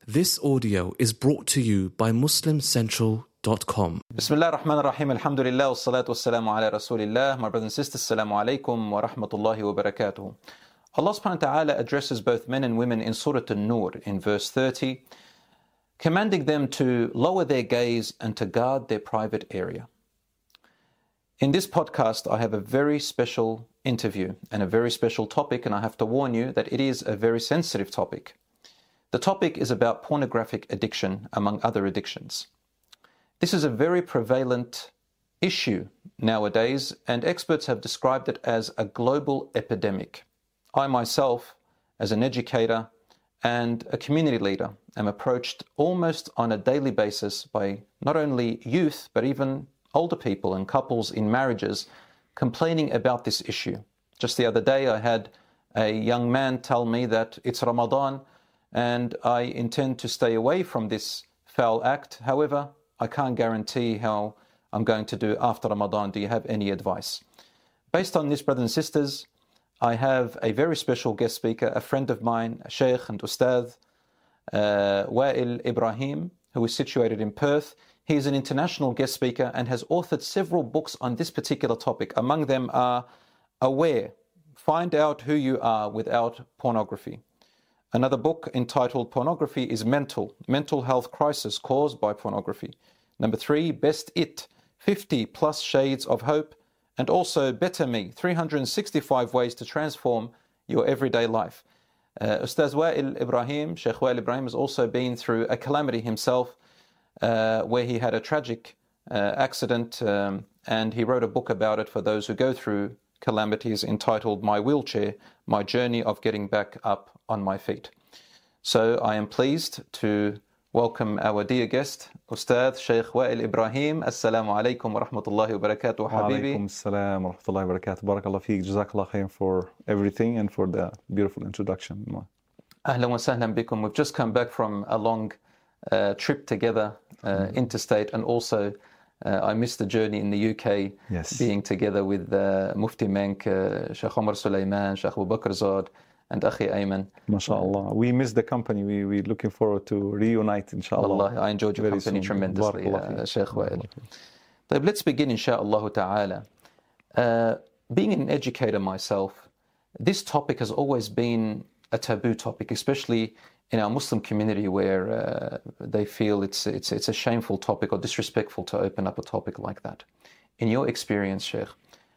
This audio is brought to you by MuslimCentral.com. Bismillah ar-Rahman ar-Rahim, alhamdulillah, wassalatu wassalamu ala rasulillah. My brothers and sisters, assalamu alaikum wa rahmatullahi wa barakatuh. Allah subhanahu wa ta'ala addresses both men and women in Surah An-Nur in verse 30, commanding them to lower their gaze and to guard their private area. In this podcast, I have a very special interview and a very special topic, and I have to warn you that it is a very sensitive topic. The topic is about pornographic addiction, among other addictions. This is a very prevalent issue nowadays, and experts have described it as a global epidemic. I myself, as an educator and a community leader, am approached almost on a daily basis by not only youth, but even older people and couples in marriages complaining about this issue. Just the other day, I had a young man tell me that it's Ramadan and I intend to stay away from this foul act. However, I can't guarantee how I'm going to do after Ramadan. Do you have any advice? Based on this, brothers and sisters, I have a very special guest speaker, a friend of mine, a Sheikh and Ustadh, Wael Ibrahim, who is situated in Perth. He is an international guest speaker and has authored several books on this particular topic. Among them are Aware, Find Out Who You Are Without Pornography. Another book entitled Pornography is Mental Health Crisis Caused by Pornography. Number 3, Best It, 50 plus Shades of Hope. And also Better Me, 365 Ways to Transform Your Everyday Life. Ustaz Wael Ibrahim, Sheikh Wael Ibrahim, has also been through a calamity himself, where he had a tragic accident, and he wrote a book about it for those who go through calamities entitled My Wheelchair, My Journey of Getting Back Up on My Feet. So I am pleased to welcome our dear guest, Ustadh Sheikh Wael Ibrahim. Assalamu alaikum wa rahmatullahi wa barakatuh, habibi. Alaikum assalam wa rahmatullahi wa barakatuh. Barakallah feek. Jazakallah khair for everything and for the beautiful introduction. Ahlan wa sahlan bikum. We've just come back from a long trip together, interstate, and also I missed the journey in the UK, being together with Mufti Menk, Sheikh Omar Sulaiman, Sheikh Abu Bakr Zad, and Akhi Ayman. MashaAllah. We missed the company. We're looking forward to reunite, inshallah. Allah, I enjoyed your company tremendously, Sheikh Wael. But let's begin, inshallah ta'ala. Being an educator myself, this topic has always been a taboo topic, especially in our Muslim community, where they feel it's a shameful topic or disrespectful to open up a topic like that. In your experience, Sheikh,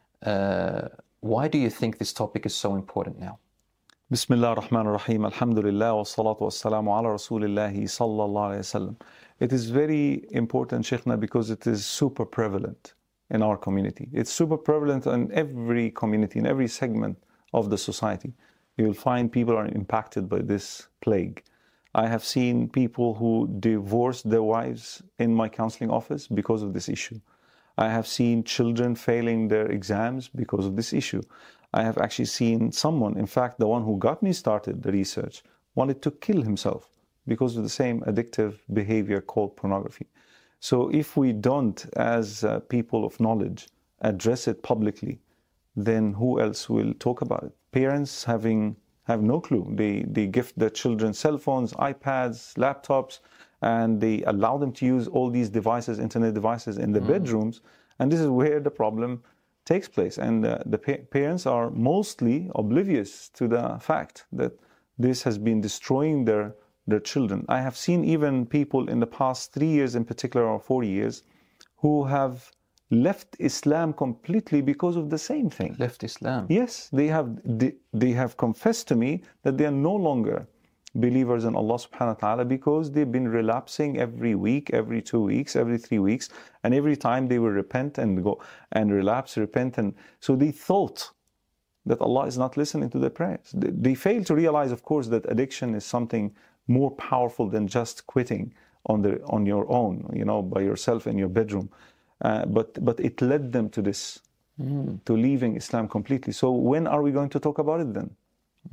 why do you think this topic is so important now? Bismillah ar-Rahman ar-Rahim. Alhamdulillah wa salatu wa salamu ala rasulillahi sallallahu alayhi wa sallam. It is very important, Sheikhna, because it is super prevalent in our community. It's super prevalent in every community, in every segment of the society. You will find people are impacted by this plague. I have seen people who divorced their wives in my counseling office because of this issue. I have seen children failing their exams because of this issue. I have actually seen someone, in fact, the one who got me started the research, wanted to kill himself because of the same addictive behavior called pornography. So if we don't, as people of knowledge, address it publicly, then who else will talk about it? Parents have no clue. They gift their children cell phones, iPads, laptops, and they allow them to use all these devices, internet devices, in the bedrooms. And this is where the problem takes place. And the parents are mostly oblivious to the fact that this has been destroying their children. I have seen even people in the past 3 years in particular, or 4 years, who have left Islam completely because of the same thing. Left Islam? Yes, they have confessed to me that they are no longer believers in Allah subhanahu wa ta'ala because they've been relapsing every week, every 2 weeks, every 3 weeks, and every time they will repent and go and relapse, repent, and so they thought that Allah is not listening to their prayers. They fail to realize, of course, that addiction is something more powerful than just quitting on your own, by yourself in your bedroom. But it led them to this, to leaving Islam completely. So when are we going to talk about it then?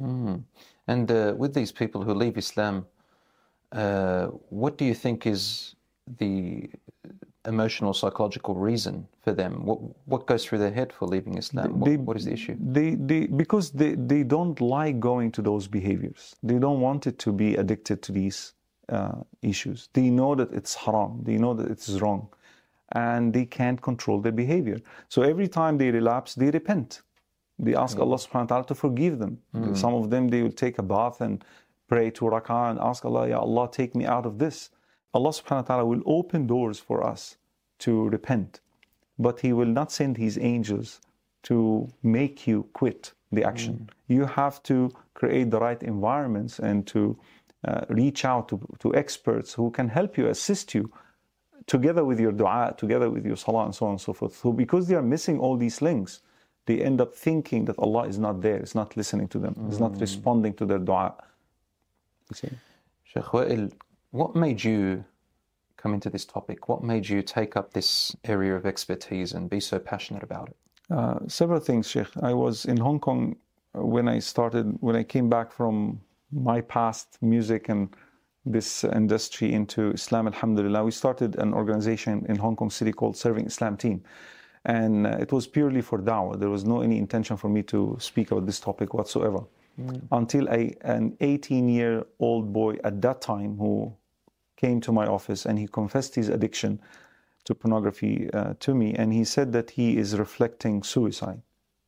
And with these people who leave Islam, what do you think is the emotional, psychological reason for them? What goes through their head for leaving Islam? What is the issue? Because they don't like going to those behaviors. They don't want it to be addicted to these issues. They know that it's haram. They know that it's wrong. And they can't control their behavior. So every time they relapse, they repent. They ask Allah subhanahu wa ta'ala to forgive them. Some of them, they will take a bath and pray 2 rak'ah and ask Allah, Ya Allah, take me out of this. Allah subhanahu wa ta'ala will open doors for us to repent. But He will not send His angels to make you quit the action. You have to create the right environments and to reach out to experts who can help you, assist you, together with your dua, together with your salah, and so on and so forth. So because they are missing all these links, they end up thinking that Allah is not there, is not listening to them, is not responding to their dua. You see? Sheikh Wael, what made you come into this topic? What made you take up this area of expertise and be so passionate about it? Several things, Sheikh. I was in Hong Kong when I came back from my past music and this industry into Islam, alhamdulillah. We started an organization in Hong Kong City called Serving Islam Team. And it was purely for da'wah. There was no any intention for me to speak about this topic whatsoever. Until an 18-year-old boy at that time who came to my office and he confessed his addiction to pornography to me, and he said that he is reflecting suicide.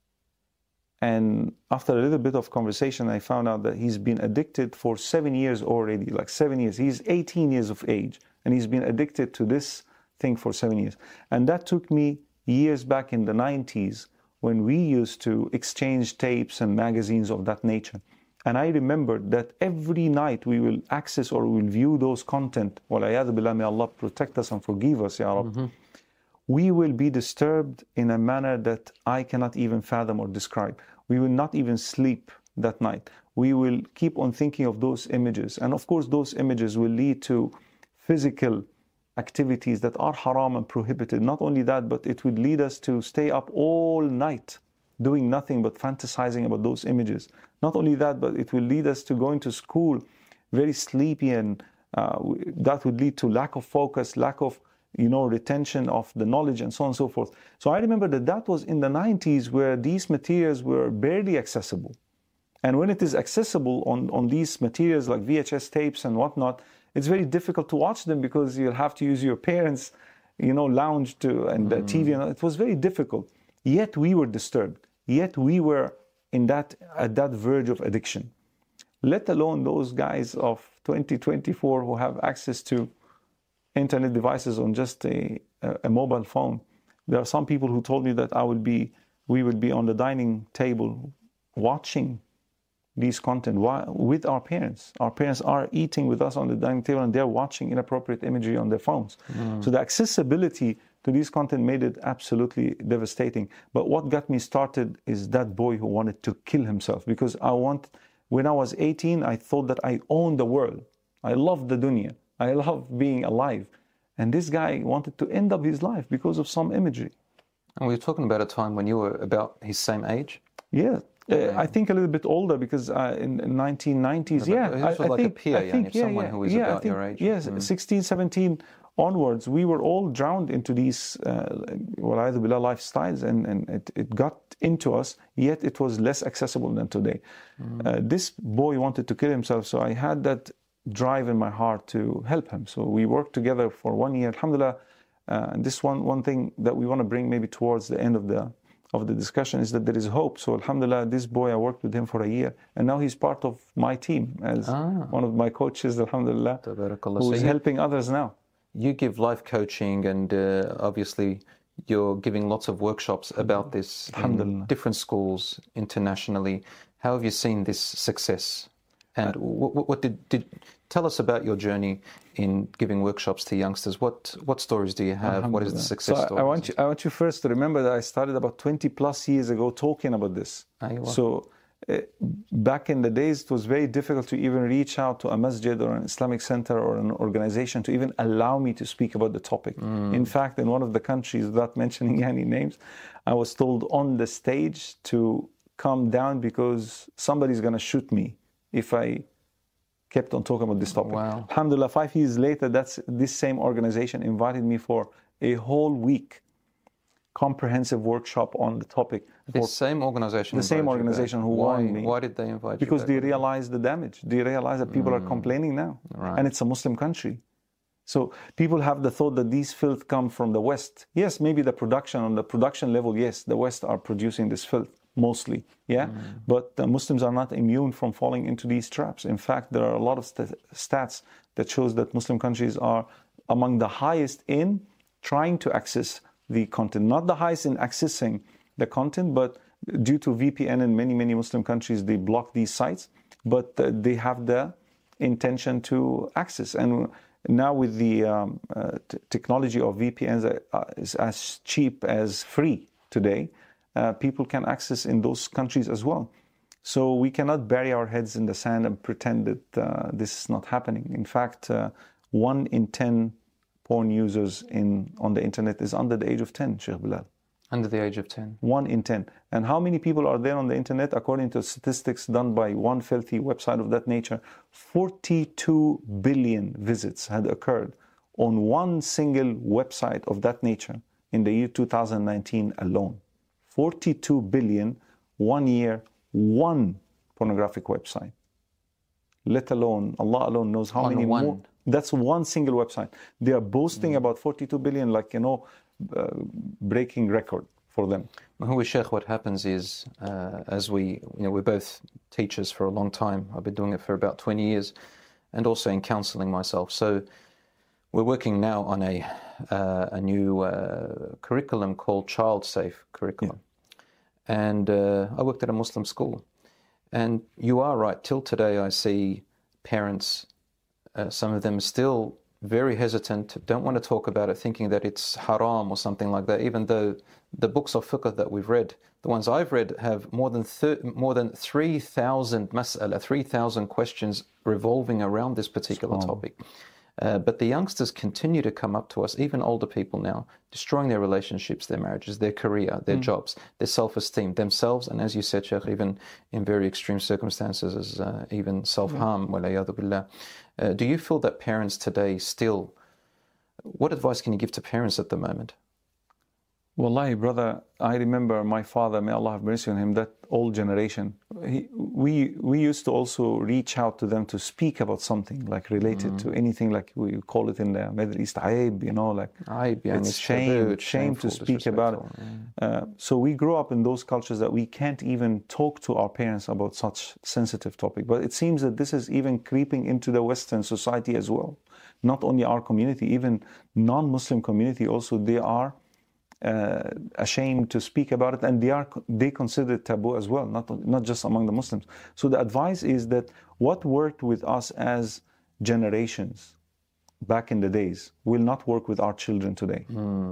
And after a little bit of conversation, I found out that he's been addicted for 7 years already, like 7 years. He's 18 years of age, and he's been addicted to this thing for 7 years. And that took me years back in the 90s when we used to exchange tapes and magazines of that nature. And I remembered that every night we will access or we will view those content. Walayadu billah, may Allah protect us and forgive us, Ya Rab. We will be disturbed in a manner that I cannot even fathom or describe. We will not even sleep that night. We will keep on thinking of those images. And of course, those images will lead to physical activities that are haram and prohibited. Not only that, but it would lead us to stay up all night doing nothing but fantasizing about those images. Not only that, but it will lead us to going to school very sleepy, and that would lead to lack of focus, lack of retention of the knowledge, and so on and so forth. So I remember that was in the 90s where these materials were barely accessible. And when it is accessible on these materials like VHS tapes and whatnot, it's very difficult to watch them because you'll have to use your parents' lounge and the TV. And it was very difficult. Yet we were disturbed. Yet we were at that verge of addiction. Let alone those guys of 2024 who have access to internet devices on just a mobile phone. There are some people who told me that we would be on the dining table watching these content with our parents. Our parents are eating with us on the dining table and they're watching inappropriate imagery on their phones. So the accessibility to these content made it absolutely devastating. But what got me started is that boy who wanted to kill himself, because when I was 18, I thought that I owned the world. I loved the dunya. I love being alive. And this guy wanted to end up his life because of some imagery. And we were talking about a time when you were about his same age? Yeah. I think a little bit older, because in 1990s, a peer, someone who is about your age. Yes, 16, 17 onwards, we were all drowned into these lifestyles, and it got into us, yet it was less accessible than today. This boy wanted to kill himself, so I had that drive in my heart to help him. So we worked together for 1 year, alhamdulillah. And this one thing that we want to bring maybe towards the end of the discussion is that there is hope. So alhamdulillah, this boy, I worked with him for a year, and now he's part of my team as one of my coaches, alhamdulillah, who is helping others now. You give life coaching, and obviously you're giving lots of workshops about this in different schools internationally. How have you seen this success? And what did tell us about your journey in giving workshops to youngsters? What stories do you have? What is the success story? I want you first to remember that I started about 20 plus years ago talking about this. So back in the days, it was very difficult to even reach out to a masjid or an Islamic center or an organization to even allow me to speak about the topic. In fact, in one of the countries, without mentioning any names, I was told on the stage to come down because somebody's going to shoot me if I kept on talking about this topic. Wow. Alhamdulillah, 5 years later, this same organization invited me for a whole week comprehensive workshop on the topic. The same organization. The same organization who warned me. Why did they invite you? Because they realize the damage. They realize that people are complaining now. Right. And it's a Muslim country. So people have the thought that these filth come from the West. Yes, maybe the production, on the production level, yes, the West are producing this filth mostly, yeah? But Muslims are not immune from falling into these traps. In fact, there are a lot of stats that shows that Muslim countries are among the highest in trying to access the content. Not the highest in accessing the content, but due to VPN in many, many Muslim countries, they block these sites, but they have the intention to access. And now with the technology of VPNs is as cheap as free today, people can access in those countries as well. So we cannot bury our heads in the sand and pretend that this is not happening. In fact, 1 in 10 porn users on the internet is under the age of 10, Sheikh Bilal. Under the age of 10. 1 in 10. And how many people are there on the internet? According to statistics done by one filthy website of that nature, 42 billion visits had occurred on one single website of that nature in the year 2019 alone. 42 billion, 1 year, one pornographic website. Let alone, Allah alone knows how many more. That's one single website. They are boasting about 42 billion, like, breaking record for them. Mahmoud Sheikh, what happens is, as we're both teachers for a long time. I've been doing it for about 20 years, and also in counseling myself. So we're working now on a new curriculum called Child Safe curriculum. Yeah. And I worked at a Muslim school. And you are right, till today I see parents, some of them still very hesitant, don't want to talk about it, thinking that it's haram or something like that, even though the books of fiqh that we've read, the ones I've read, have more than 3,000 mas'ala, 3,000 questions revolving around this particular topic. But the youngsters continue to come up to us, even older people now, destroying their relationships, their marriages, their career, their jobs, their self-esteem, themselves, and as you said, Sheikh, even in very extreme circumstances, as even self-harm, walayadu billah. Do you feel that parents today still, what advice can you give to parents at the moment? Wallahi, brother, I remember my father, may Allah have mercy on him, that old generation. We used to also reach out to them to speak about something like related to anything, like we call it in the Middle East, aib, like aib, it's shame to speak about it. So we grew up in those cultures that we can't even talk to our parents about such sensitive topic. But it seems that this is even creeping into the Western society as well. Not only our community, even non-Muslim community also, they are ashamed to speak about it, and they consider it taboo as well, not just among the Muslims. So the advice is that what worked with us as generations back in the days will not work with our children today.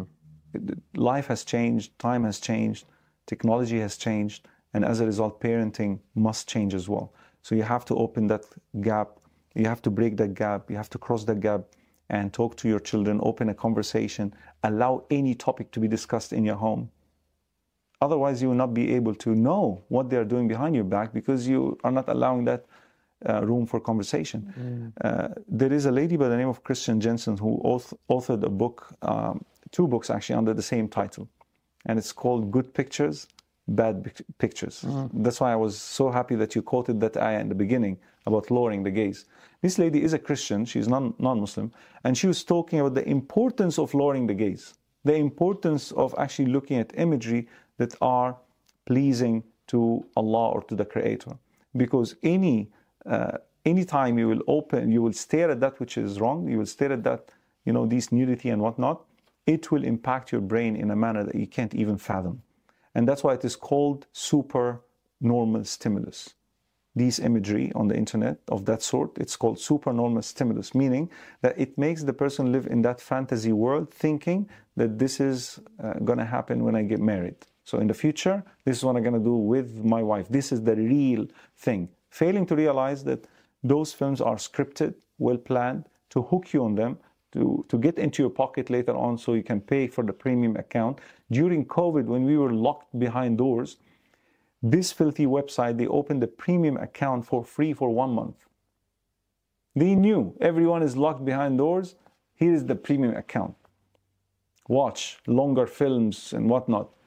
Life has changed, time has changed, technology has changed, and as a result, parenting must change as well. So you have to open that gap, you have to break that gap, you have to cross that gap and talk to your children, open a conversation, allow any topic to be discussed in your home. Otherwise, you will not be able to know what they are doing behind your back because you are not allowing that room for conversation. There is a lady by the name of Christian Jensen who authored a book, 2 books actually, under the same title. And it's called Good Pictures, Bad Pictures. That's why I was so happy that you quoted that ayah in the beginning about lowering the gaze. This lady is a Christian, she's non-Muslim, and she was talking about the importance of lowering the gaze, the importance of actually looking at imagery that are pleasing to Allah or to the Creator. Because any time you will stare at that which is wrong, you will stare at that, these nudity and whatnot, it will impact your brain in a manner that you can't even fathom. And that's why it is called supernormal stimulus. These imagery on the internet of that sort, it's called supernormal stimulus, meaning that it makes the person live in that fantasy world thinking that this is going to happen when I get married. So in the future, this is what I'm going to do with my wife. This is the real thing. Failing to realize that those films are scripted, well planned, to hook you on them, to get into your pocket later on so you can pay for the premium account. During COVID, when we were locked behind doors, this filthy website, they opened a premium account for free for 1 month. They knew everyone is locked behind doors. Here is the premium account. Watch longer films and whatnot.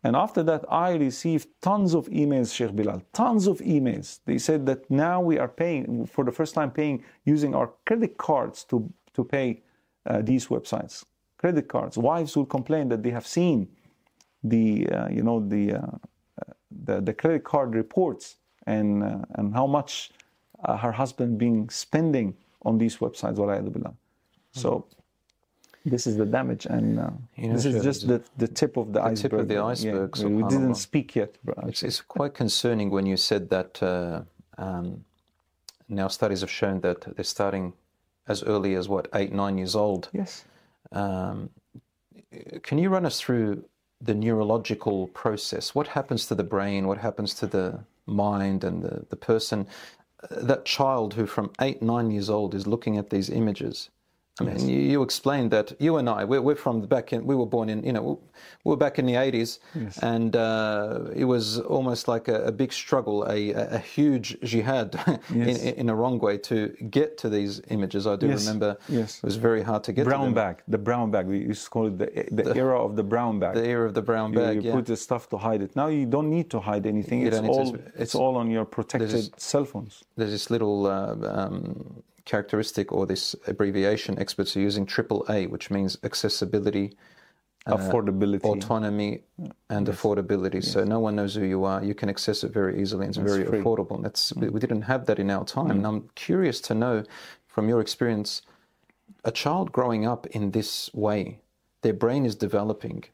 And after that, I received tons of emails, Sheikh Bilal, tons of emails. They said that now we are paying, for the first time paying, using our credit cards to pay these websites. Credit cards. Wives will complain that they have seen the credit card reports and how much her husband being spending on these websites. So this is the damage, and this is just the tip of the iceberg. Tip of the iceberg. Yeah, we didn't speak yet. It's quite concerning when you said that now studies have shown that they're starting as early as, 8, 9 years old. Yes. Can you run us through the neurological process? What happens to the brain? What happens to the mind and the person? That child who from 8, 9 years old is looking at these images. I mean, you explained that you and I, we're from the back in, we were born in, we were back in the 80s, yes. and it was almost like a big struggle, a huge jihad yes. in a wrong way to get to these images. I do yes. remember yes. it was very hard to get brown to them. Bag, the brown bag. We used to call it the era of the brown bag. The era of the brown bag, You put the stuff to hide it. Now you don't need to hide anything. It's all on your protected cell phones. There's this little characteristic, or this abbreviation experts are using, AAA, which means accessibility, affordability, autonomy, and yes. affordability. Yes. So no one knows who you are. You can access it very easily, and it's very free. affordable. We didn't have that in our time. And I'm curious to know, from your experience, a child growing up in this way, their brain is developing,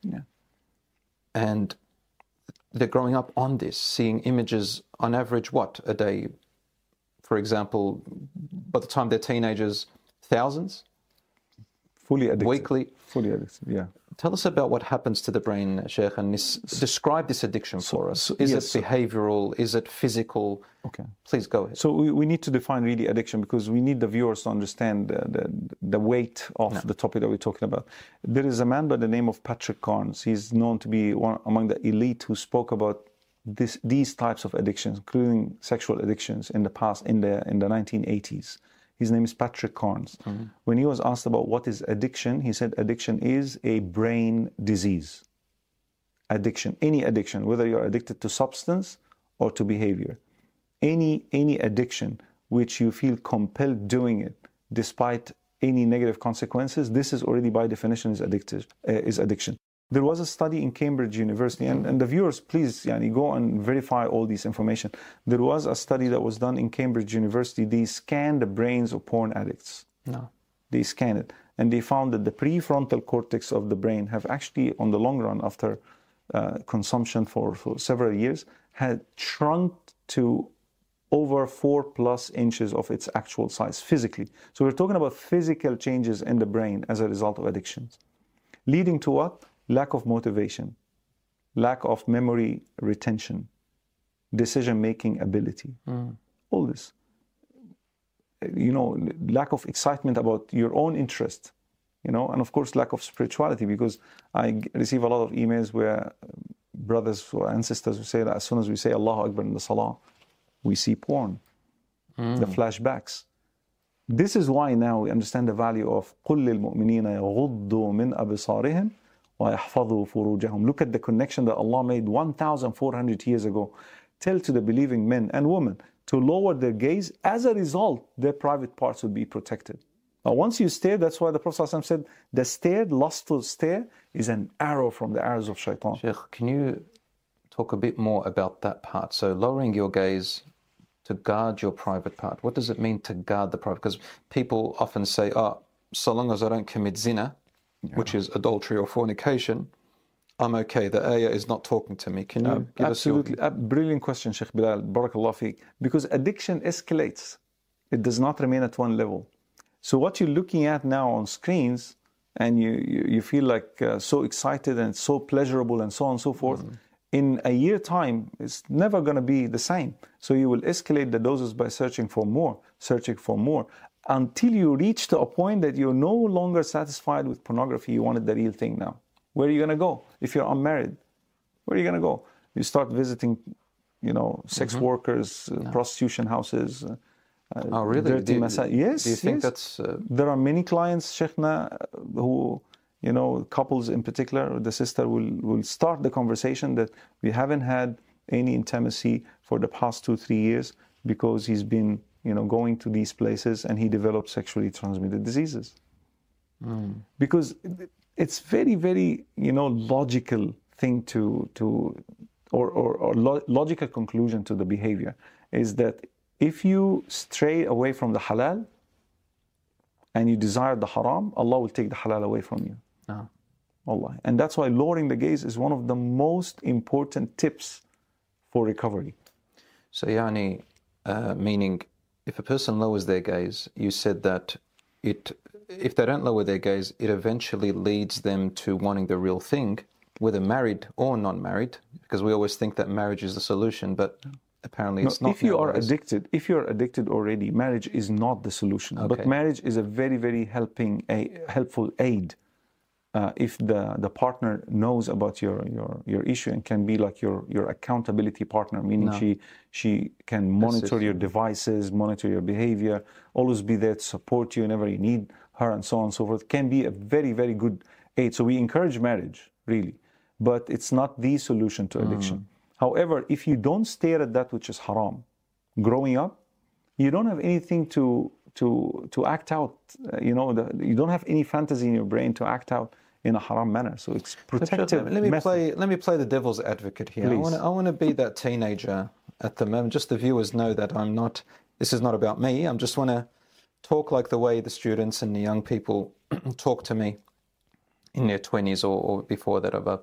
and they're growing up on this, seeing images on average, a day? For example, by the time they're teenagers, thousands? Fully addicted. Weekly? Fully addicted, yeah. Tell us about what happens to the brain, Sheikh, and describe this addiction for us. Is it behavioral? Is it physical? Okay. Please go ahead. So we need to define really addiction, because we need the viewers to understand the weight of the topic that we're talking about. There is a man by the name of Patrick Carnes. He's known to be one among the elite who spoke about these types of addictions, including sexual addictions in the past, in the 1980s. His name is Patrick Carnes. Mm-hmm. When he was asked about what is addiction, he said addiction is a brain disease. Addiction, any addiction, whether you're addicted to substance or to behavior, any addiction which you feel compelled doing it despite any negative consequences, this is already by definition is addiction. There was a study in Cambridge University, and the viewers, please go and verify all this information. There was a study that was done in Cambridge University. They scanned the brains of porn addicts. No. They scanned it, and they found that the prefrontal cortex of the brain have actually, on the long run, after consumption for several years, had shrunk to over 4+ inches of its actual size physically. So we're talking about physical changes in the brain as a result of addictions. Leading to what? Lack of motivation, lack of memory retention, decision-making ability. All this. Lack of excitement about your own interest, and of course lack of spirituality, because I receive a lot of emails where brothers or ancestors who say that as soon as we say Allahu Akbar in the Salah, we see porn, the flashbacks. This is why now we understand the value of قُلْ لِلْمُؤْمِنِينَ يَغُضُّوا مِنْ أَبْصَارِهِمْ وَيَحْفَظُوا فُرُوجَهُمْ. Look at the connection that Allah made 1,400 years ago. Tell to the believing men and women to lower their gaze. As a result, their private parts will be protected. Now, once you stare, that's why the Prophet ﷺ said, the lustful stare is an arrow from the arrows of shaitan. Sheikh, can you talk a bit more about that part? So lowering your gaze to guard your private part. What does it mean to guard the private? Because people often say, so long as I don't commit zina, which is adultery or fornication, I'm okay. The ayah is not talking to me. Can you give us your... Absolutely. Brilliant question, Sheikh Bilal. Barakallah feek. Because addiction escalates. It does not remain at one level. So what you're looking at now on screens, and you feel like so excited and so pleasurable and so on and so forth, in a year time, it's never going to be the same. So you will escalate the doses by searching for more, until you reach to a point that you're no longer satisfied with pornography. You wanted the real thing now. Where are you going to go? If you're unmarried, where are you going to go? You start visiting, sex workers, prostitution houses. Really? Dirty massage. Yes. Do you think that's... There are many clients, Sheikhna, who you know, couples in particular, the sister will start the conversation that we haven't had any intimacy for the past 2-3 years because he's been, you know, going to these places and he developed sexually transmitted diseases. Because it's very, very, you know, logical thing logical conclusion to the behavior is that if you stray away from the halal and you desire the haram, Allah will take the halal away from you. Allah. And that's why lowering the gaze is one of the most important tips for recovery. So, yani, meaning if a person lowers their gaze, you said that if they don't lower their gaze, it eventually leads them to wanting the real thing, whether married or non-married, because we always think that marriage is the solution, but apparently it's not. If you are addicted already, marriage is not the solution. Okay. But marriage is a very, very helpful aid. If the partner knows about your issue and can be like your accountability partner, meaning she can monitor your devices, monitor your behavior, always be there to support you whenever you need her, and so on and so forth, can be a very, very good aid. So we encourage marriage, really, but it's not the solution to addiction. However, if you don't stare at that which is haram, growing up, you don't have anything to act out. You know, you don't have any fantasy in your brain to act out in a haram manner. So it's protective. Let me play the devil's advocate here. Please. I want to be that teenager at the moment. Just the viewers know that I'm not. This is not about me. I just want to talk like the way the students and the young people talk to me in their 20s or before that above.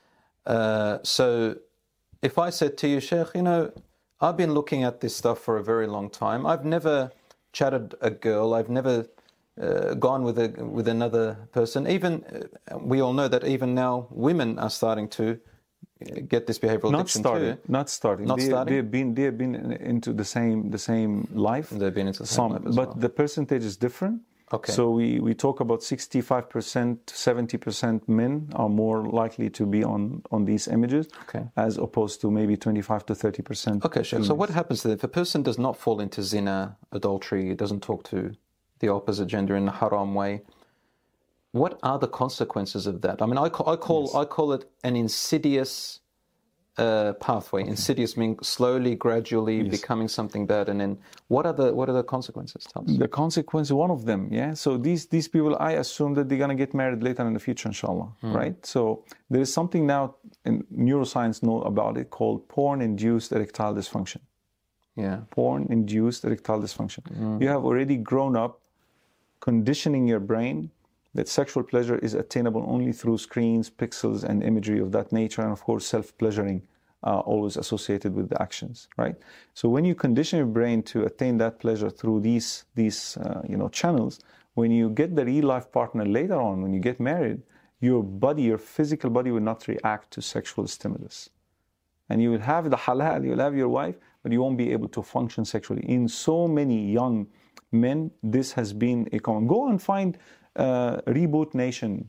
So if I said to you, Sheikh, you know, I've been looking at this stuff for a very long time. I've never chatted a girl. I've never gone with another person. Even we all know that even now women are starting to get this behavioral addiction too. Not starting. They have been into the same life. They've been into the same life as well. But the percentage is different. Okay. So we talk about 65%, 70% men are more likely to be on these images, as opposed to maybe 25 to 30%. Okay, sure. So what happens then if a person does not fall into zina, adultery, doesn't talk to the opposite gender in a haram way? What are the consequences of that? I mean, I call it an insidious pathway. Insidious meaning slowly, gradually becoming something bad. And then what are the consequences? Tell us. The consequence, one of them, So these people, I assume that they're going to get married later in the future, inshallah, right? So there is something now in neuroscience know about it called porn-induced erectile dysfunction. Yeah. Porn-induced erectile dysfunction. You have already grown up conditioning your brain that sexual pleasure is attainable only through screens, pixels, and imagery of that nature, and of course self-pleasuring always associated with the actions, right? So when you condition your brain to attain that pleasure through these channels, when you get the real life partner later on, when you get married, your body, your physical body will not react to sexual stimulus. And you will have the halal, you'll have your wife, but you won't be able to function sexually. In so many young men, this has been a common. Go and find Reboot Nation,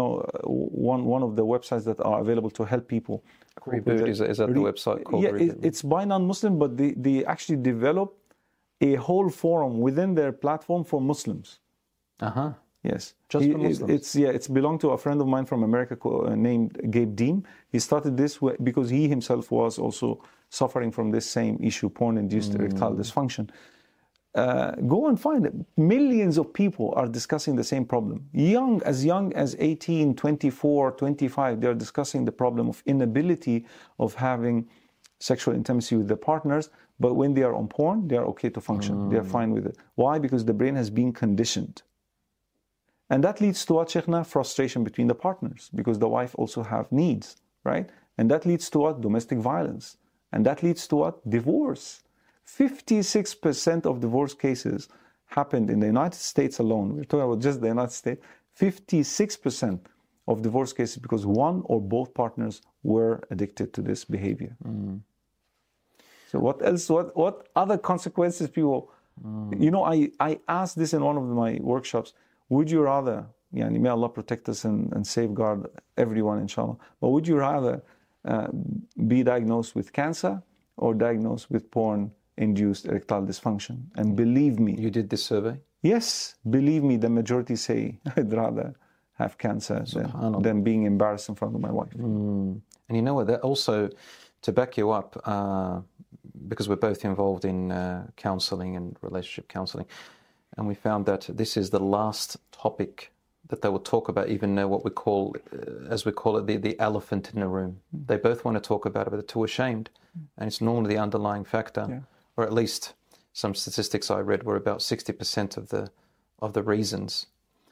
one of the websites that are available to help people. Reboot, is that the website called Reboot? It's by non-Muslim, but they actually develop a whole forum within their platform for Muslims. Yes. Just for Muslims? It's belonged to a friend of mine from America named Gabe Deem. He started this because he himself was also suffering from this same issue, porn-induced erectile dysfunction. Go and find it. Millions of people are discussing the same problem. Young as 18, 24, 25, they're discussing the problem of inability of having sexual intimacy with their partners, but when they are on porn, they are okay to function. They're fine with it. Why? Because the brain has been conditioned. And that leads to what, Sheikhna? Frustration between the partners, because the wife also have needs, right? And that leads to what? Domestic violence. And that leads to what? Divorce. 56% of divorce cases happened in the United States alone. We're talking about just the United States. 56% of divorce cases because one or both partners were addicted to this behavior. So what else? What other consequences people? I asked this in one of my workshops. Would you rather, may Allah protect us and safeguard everyone, inshallah, but would you rather be diagnosed with cancer or diagnosed with porn-induced erectile dysfunction? And believe me... You did this survey? Yes, believe me, the majority say, I'd rather have cancer than being embarrassed in front of my wife. And you know what, that also, to back you up, because we're both involved in counseling and relationship counseling, and we found that this is the last topic that they will talk about, even what we call, as we call it, the elephant in the room. They both want to talk about it, but they're too ashamed. And it's normally the underlying factor, or at least some statistics I read were about 60% of the reasons.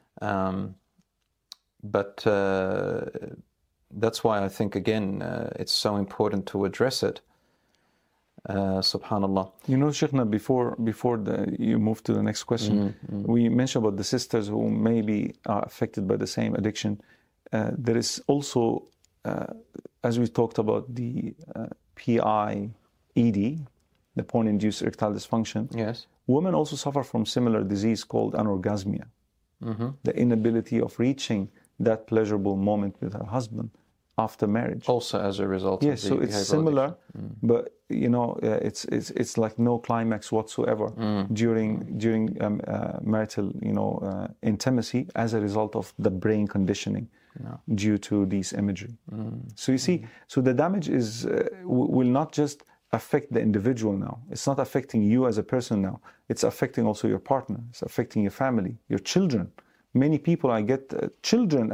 But that's why I think, again, it's so important to address it. Subhanallah. You know, Sheikhna, before you move to the next question, we mentioned about the sisters who maybe are affected by the same addiction. There is also, as we talked about, the PIED, the porn-induced erectile dysfunction. Yes. Women also suffer from similar disease called anorgasmia, the inability of reaching that pleasurable moment with her husband after marriage. Also as a result of the so it's similar, but you know, it's like no climax whatsoever during marital, intimacy as a result of the brain conditioning due to these imagery. So you see, so the damage is will not just affect the individual now. It's not affecting you as a person now. It's affecting also your partner. It's affecting your family, your children. Many people, I get children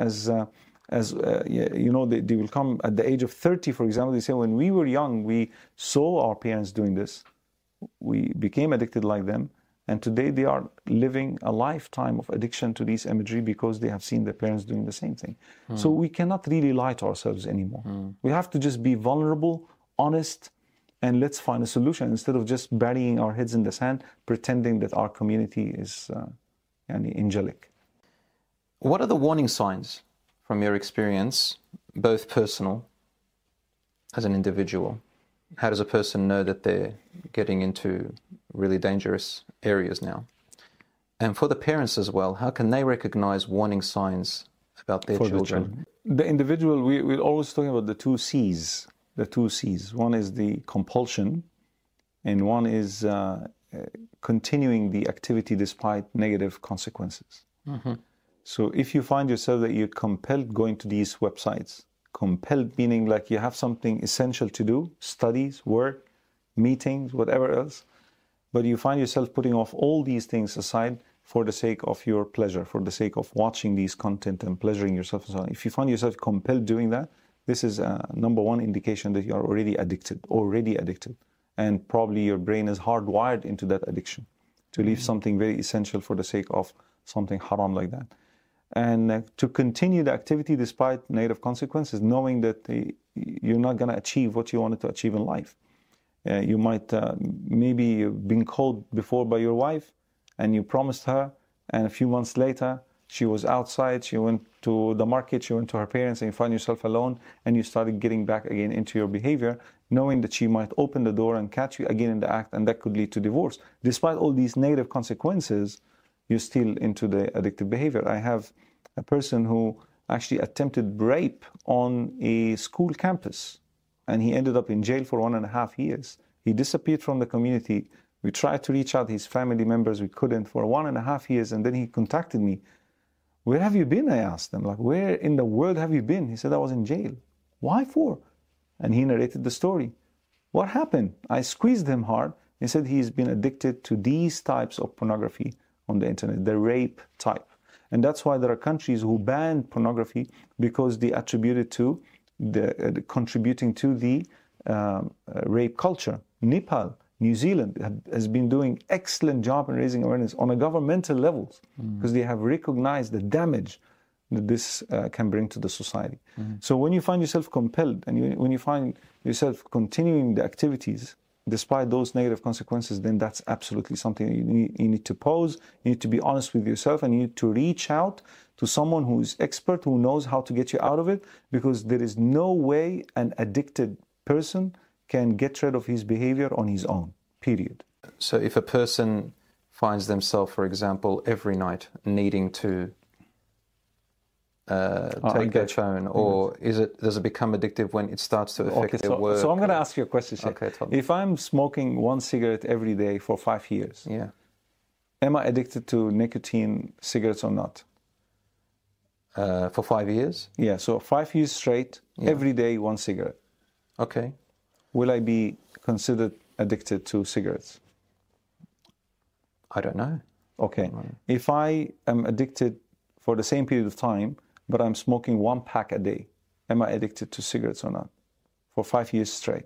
they will come at the age of 30, for example. They say, when we were young, we saw our parents doing this. We became addicted like them. And today they are living a lifetime of addiction to these imagery because they have seen their parents doing the same thing. So we cannot really lie to ourselves anymore. We have to just be vulnerable, honest, and let's find a solution instead of just burying our heads in the sand, pretending that our community is angelic. What are the warning signs from your experience, both personal as an individual? How does a person know that they're getting into really dangerous areas now? And for the parents as well, how can they recognize warning signs about their children? The individual, we're always talking about the two C's. The two C's. One is the compulsion, and one is continuing the activity despite negative consequences. So if you find yourself that you're compelled going to these websites, compelled meaning like you have something essential to do, studies, work, meetings, whatever else, but you find yourself putting off all these things aside for the sake of your pleasure, for the sake of watching these content and pleasuring yourself and so on. If you find yourself compelled doing that, this is a number one indication that you are already addicted. And probably your brain is hardwired into that addiction to leave something very essential for the sake of something haram like that. And to continue the activity despite negative consequences, knowing that you're not going to achieve what you wanted to achieve in life. You might, maybe you've been called before by your wife and you promised her, and a few months later, she was outside, she went to the market, she went to her parents, and you find yourself alone, and you started getting back again into your behavior, knowing that she might open the door and catch you again in the act, and that could lead to divorce. Despite all these negative consequences, you're still into the addictive behavior. I have a person who actually attempted rape on a school campus, and he ended up in jail for 1.5 years. He disappeared from the community. We tried to reach out his family members, we couldn't for 1.5 years, and then he contacted me. Where have you been? I asked him, like, where in the world have you been? He said, I was in jail. Why for? And he narrated the story. What happened? I squeezed him hard. He said he's been addicted to these types of pornography on the internet, the rape type. And that's why there are countries who ban pornography, because they attribute it to the contributing to the rape culture. Nepal, New Zealand has been doing excellent job in raising awareness on a governmental levels, because they have recognized the damage that this can bring to the society. So when you find yourself compelled, and when you find yourself continuing the activities despite those negative consequences, then that's absolutely something you need to pause. You need to be honest with yourself, and you need to reach out to someone who is expert, who knows how to get you out of it, because there is no way an addicted person can get rid of his behavior on his own, period. So if a person finds themselves, for example, every night needing to take their phone, or does it become addictive when it starts to affect their work? So I'm going to ask you a question, Sheikh. Okay, tell me. If I'm smoking one cigarette every day for 5 years, am I addicted to nicotine cigarettes or not? For 5 years? Yeah, so 5 years straight, every day 1 cigarette. Okay. Will I be considered addicted to cigarettes? I don't know. Okay. If I am addicted for the same period of time, but I'm smoking 1 pack a day, am I addicted to cigarettes or not? For 5 years straight.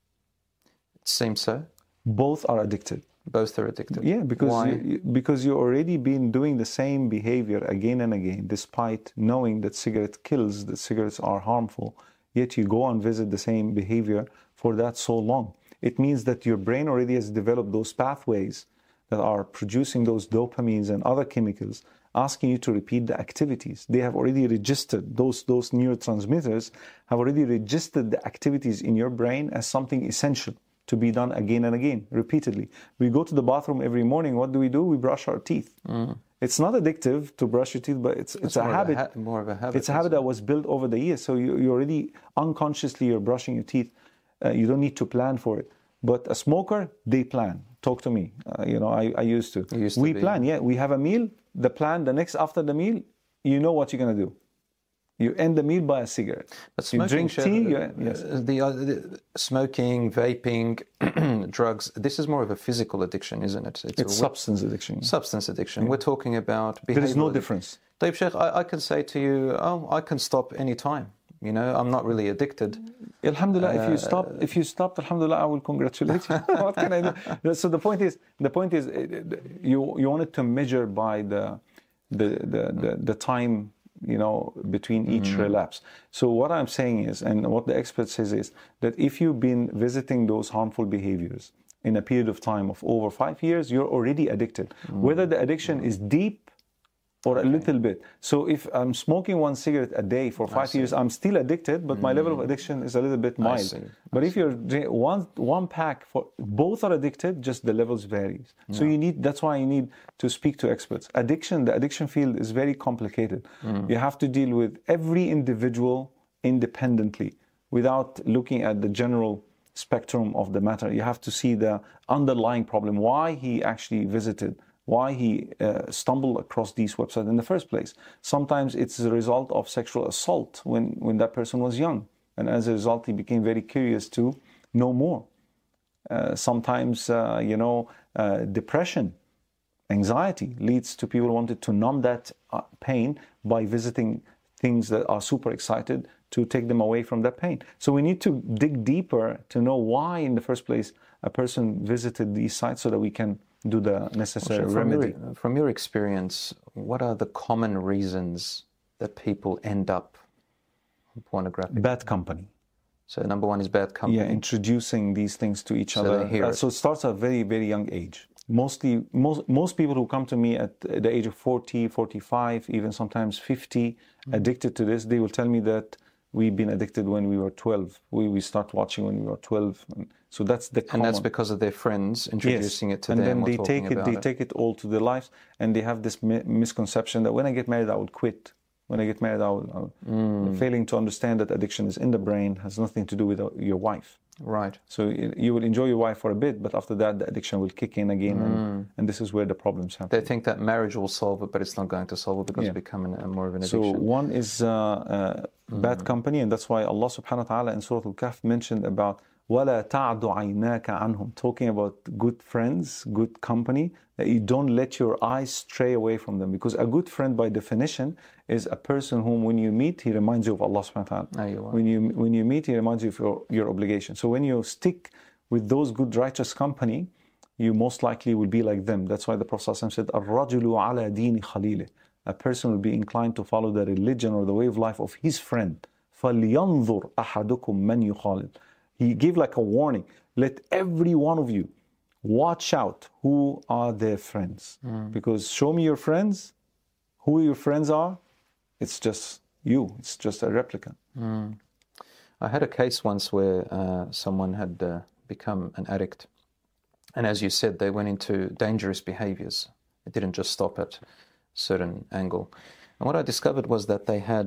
It seems so. Both are addicted. Both are addicted. Yeah, because Why? because you already been doing the same behavior again and again, despite knowing that cigarette kills, that cigarettes are harmful, yet you go and visit the same behavior for that so long. It means that your brain already has developed those pathways that are producing those dopamines and other chemicals, asking you to repeat the activities. They have already registered, those neurotransmitters have already registered the activities in your brain as something essential to be done again and again, repeatedly. We go to the bathroom every morning, what do? We brush our teeth. It's not addictive to brush your teeth, but it's a habit. More of a habit. It's a habit that was built over the years. So you already, unconsciously, you're brushing your teeth. You don't need to plan for it. But a smoker, they plan. Talk to me. I used to. We plan, yeah. We have a meal, the plan, the next after the meal, you know what you're going to do. You end the meal by a cigarette. But smoking, you drink tea. Yes. The smoking, vaping, drugs. This is more of a physical addiction, isn't it? It's substance addiction. Substance addiction. Yeah. We're talking about behavioral. There is no difference. Dave Sheikh, I can say to you, I can stop any time. I'm not really addicted. Alhamdulillah, if you stopped, alhamdulillah, I will congratulate you. What can I do? So the point is, you wanted to measure by the time, between each relapse. So what I'm saying is, and what the expert says is, that if you've been visiting those harmful behaviors in a period of time of over 5 years, you're already addicted. Whether the addiction is deep or a little bit. So if I'm smoking 1 cigarette a day for 5 years, I'm still addicted, but my level of addiction is a little bit mild. But if you're one pack, for both are addicted, just the levels varies. So that's why you need to speak to experts. The addiction field is very complicated. You have to deal with every individual independently without looking at the general spectrum of the matter. You have to see the underlying problem, why he actually visited, why he stumbled across these websites in the first place. Sometimes it's a result of sexual assault when that person was young. And as a result, he became very curious to know more. Sometimes, depression, anxiety leads to people wanting to numb that pain by visiting things that are super excited to take them away from that pain. So we need to dig deeper to know why in the first place a person visited these sites so that we can do the necessary remedy. From your experience, what are the common reasons that people end up on pornographic? Bad company. So number one is bad company. Yeah, introducing these things to each other. They hear it. So it starts at a very, very young age. Most people who come to me at the age of 40, 45, even sometimes 50, addicted to this, they will tell me that we've been addicted when we were 12. We start watching when we were 12. So that's the common. And that's because of their friends introducing it to them. And then they take it all to their lives, and they have this misconception that when I get married, I will quit. When I get married, I will failing to understand that addiction is in the brain, has nothing to do with your wife. Right. So you will enjoy your wife for a bit, but after that, the addiction will kick in again, and this is where the problems happen. They think that marriage will solve it, but it's not going to solve it because it's becoming more of an addiction. So one is bad company, and that's why Allah subhanahu wa ta'ala in Surah Al-Kahf mentioned about وَلَا تَعْدُ عَيْنَاكَ عَنْهُمْ, talking about good friends, good company, that you don't let your eyes stray away from them. Because a good friend, by definition, is a person whom when you meet, he reminds you of Allah subhanahu wa ta'ala. When you meet, he reminds you of your obligation. So when you stick with those good righteous company, you most likely will be like them. That's why the Prophet said, الرَّجُلُ عَلَى دِينِ خَلِيلِهِ, a person will be inclined to follow the religion or the way of life of his friend. فَلْيَنْظُرْ أَحَدُكُمْ مَنْ يُخَالِلُ. He gave like a warning. Let every one of you watch out who are their friends. Because show me your friends, who your friends are, it's just you. It's just a replica. I had a case once where someone had become an addict. And as you said, they went into dangerous behaviors. It didn't just stop at a certain angle. And what I discovered was that they had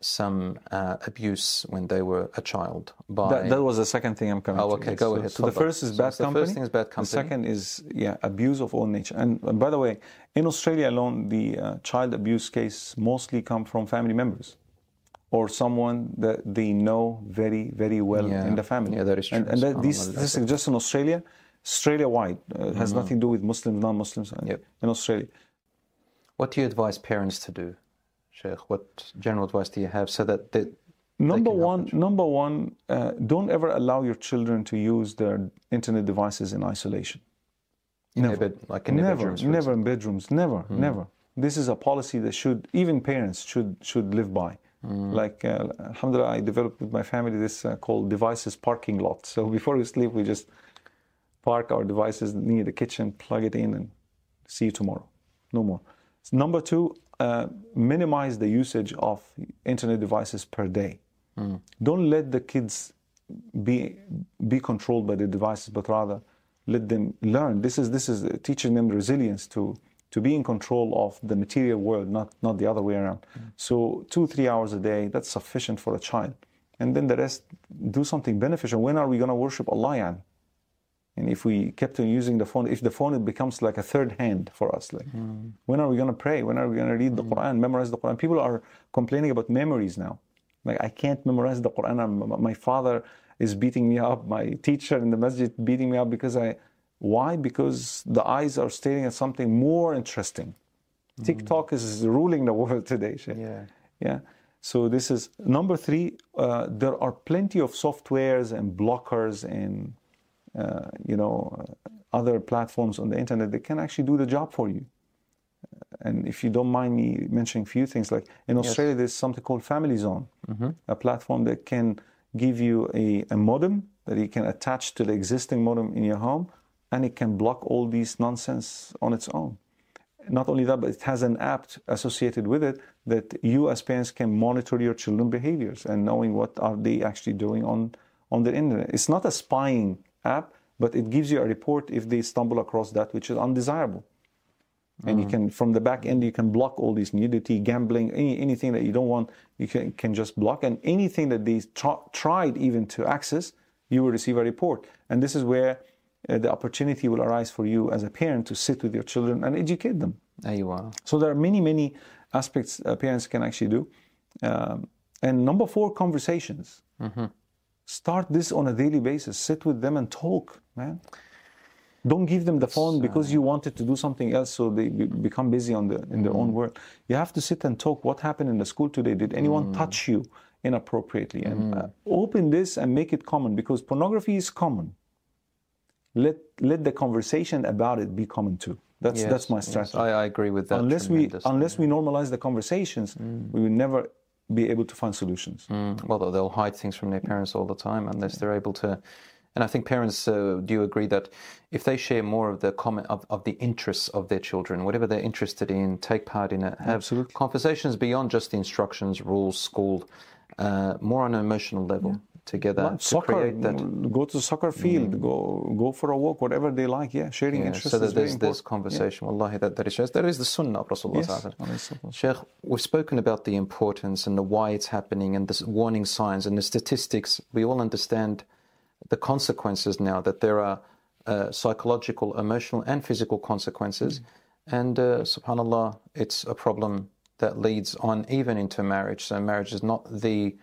some abuse when they were a child by... That was the second thing I'm coming to. Oh, okay, go ahead. So the first is bad company. The first thing is bad company. The second is, abuse of all nature. And by the way, in Australia alone, the child abuse case mostly come from family members or someone that they know very, very well in the family. Yeah, that is true. And this is just in Australia, Australia-wide. It has nothing to do with Muslims, non-Muslims in Australia. What do you advise parents to do, Sheikh? What general advice do you have so that they Number one, don't ever allow your children to use their internet devices in isolation. Never. Like in their bedrooms? Never in bedrooms. Never. This is a policy that even parents should live by. Like, alhamdulillah, I developed with my family this called devices parking lot. So before we sleep, we just park our devices near the kitchen, plug it in, and see you tomorrow. No more. Number two, minimize the usage of internet devices per day. Don't let the kids be controlled by the devices, but rather let them learn. This is teaching them resilience to be in control of the material world, not the other way around. So 2-3 hours a day, that's sufficient for a child. And then the rest, do something beneficial. When are we going to worship Allah? And if we kept on using the phone, if the phone it becomes like a third hand for us, like when are we going to pray? When are we going to read the Quran, memorize the Quran? People are complaining about memories now. Like, I can't memorize the Quran. My father is beating me up. My teacher in the masjid beating me up because why? Because the eyes are staring at something more interesting. TikTok is ruling the world today. Yeah. So this is number three. There are plenty of softwares and blockers and other platforms on the internet that can actually do the job for you. And if you don't mind me mentioning a few things, like in Australia, there's something called Family Zone, a platform that can give you a modem that you can attach to the existing modem in your home, and it can block all these nonsense on its own. Not only that, but it has an app associated with it that you as parents can monitor your children's behaviors and knowing what are they actually doing on the internet. It's not a spying app, but it gives you a report if they stumble across that which is undesirable. And you can, from the back end, you can block all these nudity, gambling, anything that you don't want, you can just block. And anything that they tried even to access, you will receive a report. And this is where the opportunity will arise for you as a parent to sit with your children and educate them. There you are. So there are many, many aspects parents can actually do. And number four, conversations. Start this on a daily basis. Sit with them and talk, man. Don't give them the phone because you wanted to do something else, so they become busy in their own world. You have to sit and talk. What happened in the school today? Did anyone touch you inappropriately? And open this and make it common, because pornography is common. Let the conversation about it be common too. That's my strategy. I agree with that. Unless we normalize the conversations, we will never be able to find solutions. Well, they'll hide things from their parents all the time unless they're able to. And I think parents, do you agree that if they share more of the of the interests of their children, whatever they're interested in, take part in it, have conversations beyond just the instructions, rules, school, more on an emotional level together to create that. Go to the soccer field, go for a walk, whatever they like. Sharing interests so that is very important. There's conversation. Wallahi, that is the sunnah of Rasulullah. Yes. Sheikh, we've spoken about the importance and the why it's happening and the warning signs and the statistics. We all understand the consequences now, that there are psychological, emotional and physical consequences. And subhanAllah, it's a problem that leads on even into marriage. So marriage is not the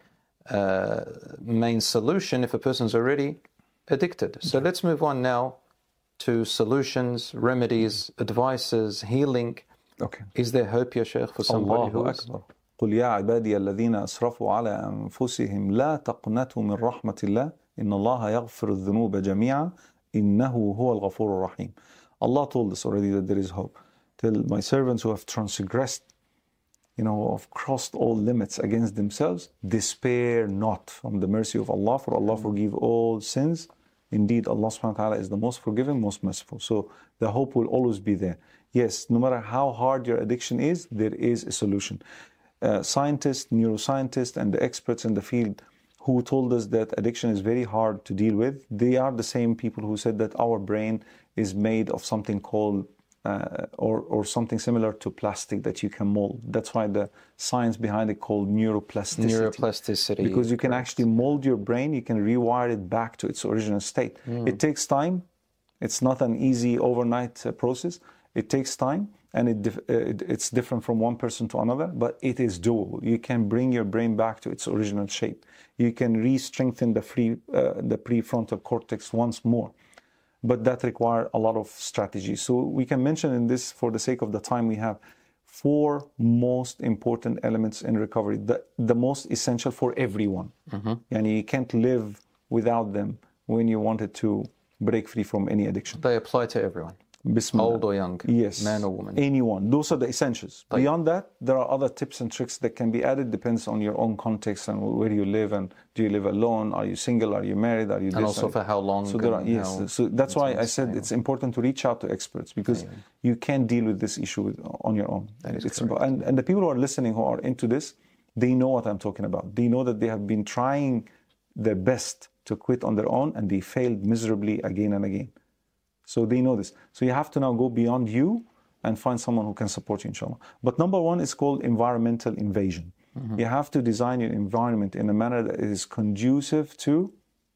main solution if a person's already addicted. So let's move on now to solutions, remedies, advices, healing. Is there hope, ya Shaykh, for somebody who is... قل يا عبادي الذين أسرفوا على أنفسهم لا تقنطوا من رحمة الله إن الله يغفر الذنوب جميعا إنه هو الغفور الرحيم. Allah told us already that there is hope. Tell my servants who have transgressed, have crossed all limits against themselves, despair not from the mercy of Allah, for Allah forgive all sins. Indeed, Allah subhanahu wa ta'ala is the most forgiving, most merciful. So the hope will always be there. Yes, no matter how hard your addiction is, there is a solution. Scientists, neuroscientists, and the experts in the field who told us that addiction is very hard to deal with, they are the same people who said that our brain is made of something called or something similar to plastic that you can mold. That's why the science behind it called neuroplasticity. Neuroplasticity. Because you can actually mold your brain, you can rewire it back to its original state. It takes time. It's not an easy overnight process. It takes time, and it's different from one person to another, but it is doable. You can bring your brain back to its original shape. You can re-strengthen the prefrontal cortex once more. But that requires a lot of strategy. So we can mention in this, for the sake of the time we have, 4 most important elements in recovery, the most essential for everyone. And you can't live without them when you wanted to break free from any addiction. They apply to everyone. Bismillah. Old or young, yes, man or woman. Anyone. Those are the essentials. Beyond that, there are other tips and tricks that can be added. Depends on your own context and where you live, and do you live alone? Are you single? Are you married? Are you? And also for how long? So there are, yes. So that's why I said it's important to reach out to experts, because you can't deal with this issue on your own. And the people who are listening, who are into this, they know what I'm talking about. They know that they have been trying their best to quit on their own, and they failed miserably again and again. So they know this. So you have to now go beyond you and find someone who can support you, inshallah. But number 1 is called environmental invasion. You have to design your environment in a manner that is conducive to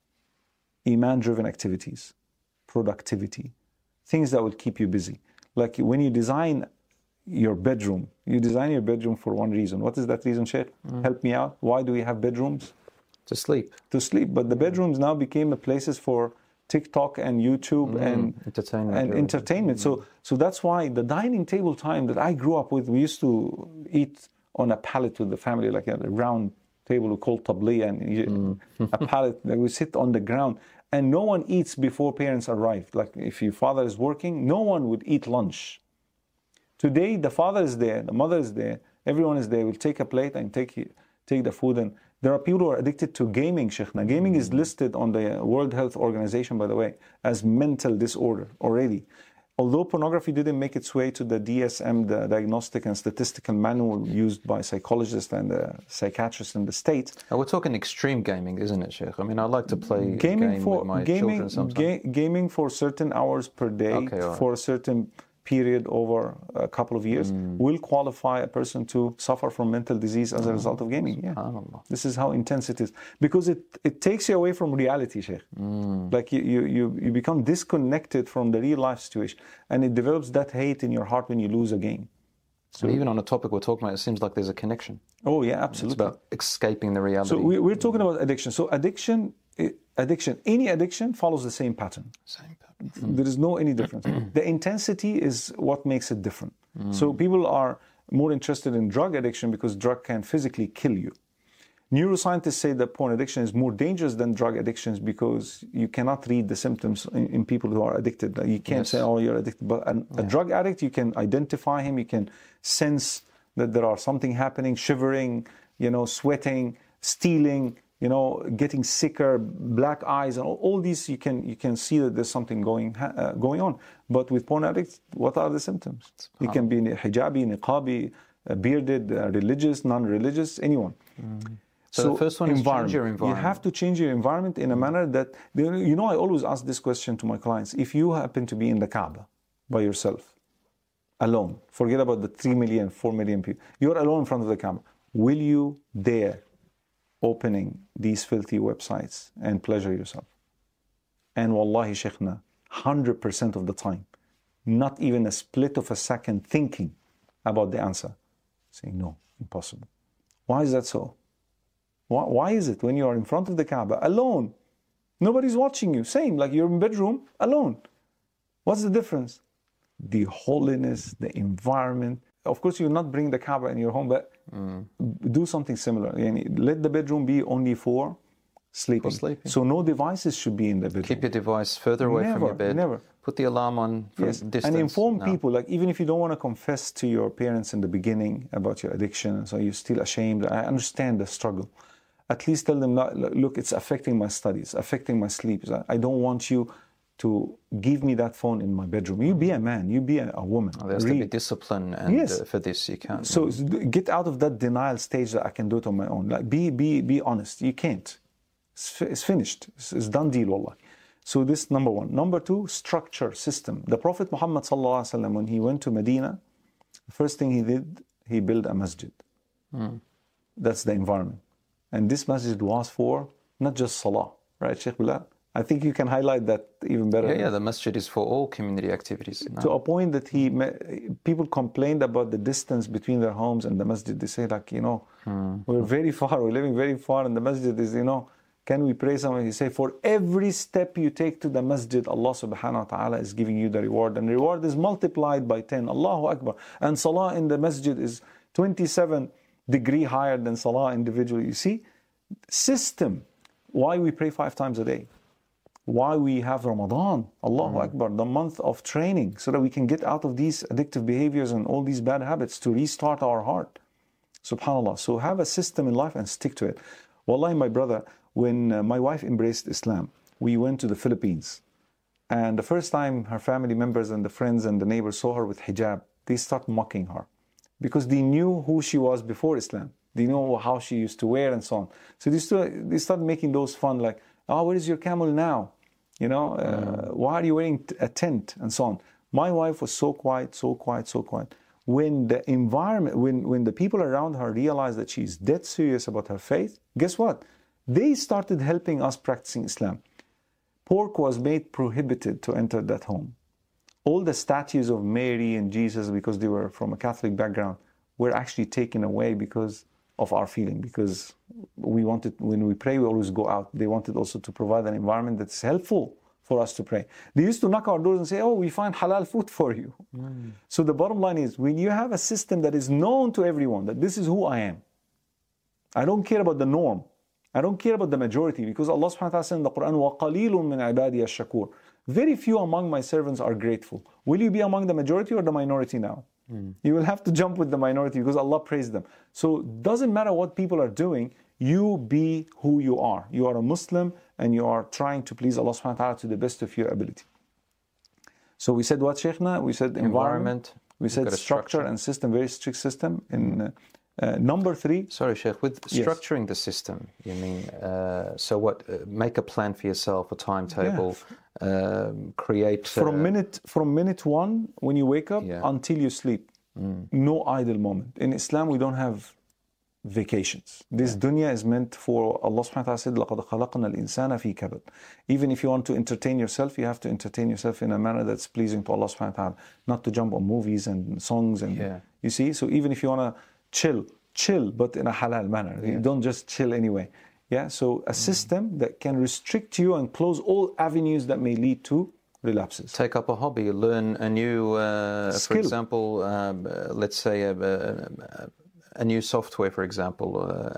Iman-driven activities, productivity, things that will keep you busy. Like when you design your bedroom, you design your bedroom for one reason. What is that reason, Sheikh? Help me out. Why do we have bedrooms? To sleep. To sleep. But the bedrooms now became places for TikTok and YouTube and entertainment. So that's why the dining table time that I grew up with, we used to eat on a pallet with the family, like a round table we call tabli, and a pallet that we sit on the ground, and no one eats before parents arrive. Like if your father is working, no one would eat lunch. Today the father is there, the mother is there, everyone is there. We'll take a plate and take the food. And there are people who are addicted to gaming, Sheikhna. Gaming is listed on the World Health Organization, by the way, as mental disorder already. Although pornography didn't make its way to the DSM, the Diagnostic and Statistical Manual used by psychologists and psychiatrists in the States. We're talking extreme gaming, isn't it, Sheikh? I mean, I like to play gaming with my children sometimes. Gaming for certain hours per day, for a certain period over a couple of years, will qualify a person to suffer from mental disease as a result of gaming. This is how intense it is, because it takes you away from reality, Sheikh. Like you become disconnected from the real life situation, and it develops that hate in your heart when you lose a game. So even on a topic we're talking about, it seems like there's a connection. Oh yeah, absolutely. It's about escaping the reality. So we're talking about addiction. So any addiction follows the same pattern. There is no any difference. The intensity is what makes it different. So people are more interested in drug addiction because drug can physically kill you. Neuroscientists say that porn addiction is more dangerous than drug addictions because you cannot read the symptoms in people who are addicted. You can't say, oh, you're addicted. But a drug addict, you can identify him, you can sense that there are something happening, shivering, sweating, stealing, getting sicker, black eyes, and all these, you can see that there's something going on. But with porn addicts, what are the symptoms? It can be hijabi, niqabi, bearded, religious, non-religious, anyone. So the first one is change your environment. You have to change your environment in a manner that, I always ask this question to my clients. If you happen to be in the Kaaba by yourself, alone, forget about the 3 million, 4 million people, you're alone in front of the Kaaba, will you dare opening these filthy websites and pleasure yourself? And wallahi, Sheikhna, 100% of the time, not even a split of a second thinking about the answer, saying no, impossible. Why is that so? Why is it when you are in front of the Kaaba, alone, nobody's watching you, same, like you're in bedroom, alone? What's the difference? The holiness, the environment. Of course, you will not bring the Kaaba in your home, but do something similar. Let the bedroom be only for sleeping. So no devices should be in the bedroom. Keep your device further away from your bed. Never. Put the alarm on from distance. And inform people, like even if you don't want to confess to your parents in the beginning about your addiction, so you're still ashamed, I understand the struggle. At least tell them, look, it's affecting my studies, affecting my sleep. I don't want you to give me that phone in my bedroom. You be a man, you be a woman. There's to be discipline, and for this you can't. So get out of that denial stage that I can do it on my own. Like be honest. You can't. It's finished. It's done deal, wallah. So this number one. Number two, structure, system. The Prophet Muhammad sallallahu alaihi wasallam, when he went to Medina, the first thing he did, he built a masjid. That's the environment. And this masjid was for not just salah, right, Sheikh Bilal? I think you can highlight that even better. Yeah, the masjid is for all community activities. To a point that people complained about the distance between their homes and the masjid. They say like, we're very far, we're living very far, and the masjid is, can we pray somewhere? He say, for every step you take to the masjid, Allah subhanahu wa ta'ala is giving you the reward. And the reward is multiplied by 10. Allahu Akbar. And salah in the masjid is 27 degree higher than salah individually. You see? System. Why we pray 5 times a day. Why we have Ramadan, Allahu Akbar, the month of training, so that we can get out of these addictive behaviors and all these bad habits to restart our heart. SubhanAllah. So have a system in life and stick to it. Wallahi, my brother, when my wife embraced Islam, we went to the Philippines. And the first time her family members and the friends and the neighbors saw her with hijab, they start mocking her. Because they knew who she was before Islam. They know how she used to wear and so on. So they started making those fun like, where is your camel now? Why are you wearing a tent and so on? My wife was so quiet, so quiet, so quiet. When the environment, when the people around her realized that she's dead serious about her faith, guess what? They started helping us practicing Islam. Pork was made prohibited to enter that home. All the statues of Mary and Jesus, because they were from a Catholic background, were actually taken away because of our feeling, because we wanted, when we pray, we always go out. They wanted also to provide an environment that's helpful for us to pray. They used to knock our doors and say, we find halal food for you. So the bottom line is, when you have a system that is known to everyone, that this is who I am, I don't care about the norm, I don't care about the majority, because Allah subhanahu wa ta'ala said in the Quran, وَقَلِيلٌ مِّنْ عِبَادِيَ الشَّكُورِ. Very few among my servants are grateful. Will you be among the majority or the minority now? You will have to jump with the minority because Allah praised them. So it doesn't matter what people are doing, you be who you are. You are a Muslim and you are trying to please Allah subhanahu wa ta'ala to the best of your ability. So we said what, Shaykhna? We said environment. We said structure and system, very strict system. In number 3. Sorry, Shaykh, with structuring the system, you mean, so what, make a plan for yourself, a timetable, create... From minute 1, when you wake up, until you sleep, no idle moment. In Islam, we don't have vacations. This dunya is meant for, Allah subhanahu wa ta'ala said, لَقَدْ خَلَقْنَا الْإِنسَانَ فِي كَبَدٍ. Even if you want to entertain yourself, you have to entertain yourself in a manner that's pleasing to Allah subhanahu wa ta'ala, not to jump on movies and songs and, you see? So even if you want to chill, but in a halal manner. You don't just chill anyway. So a system that can restrict you and close all avenues that may lead to relapses. Take up a hobby, learn a new, for example, let's say a new software, for example.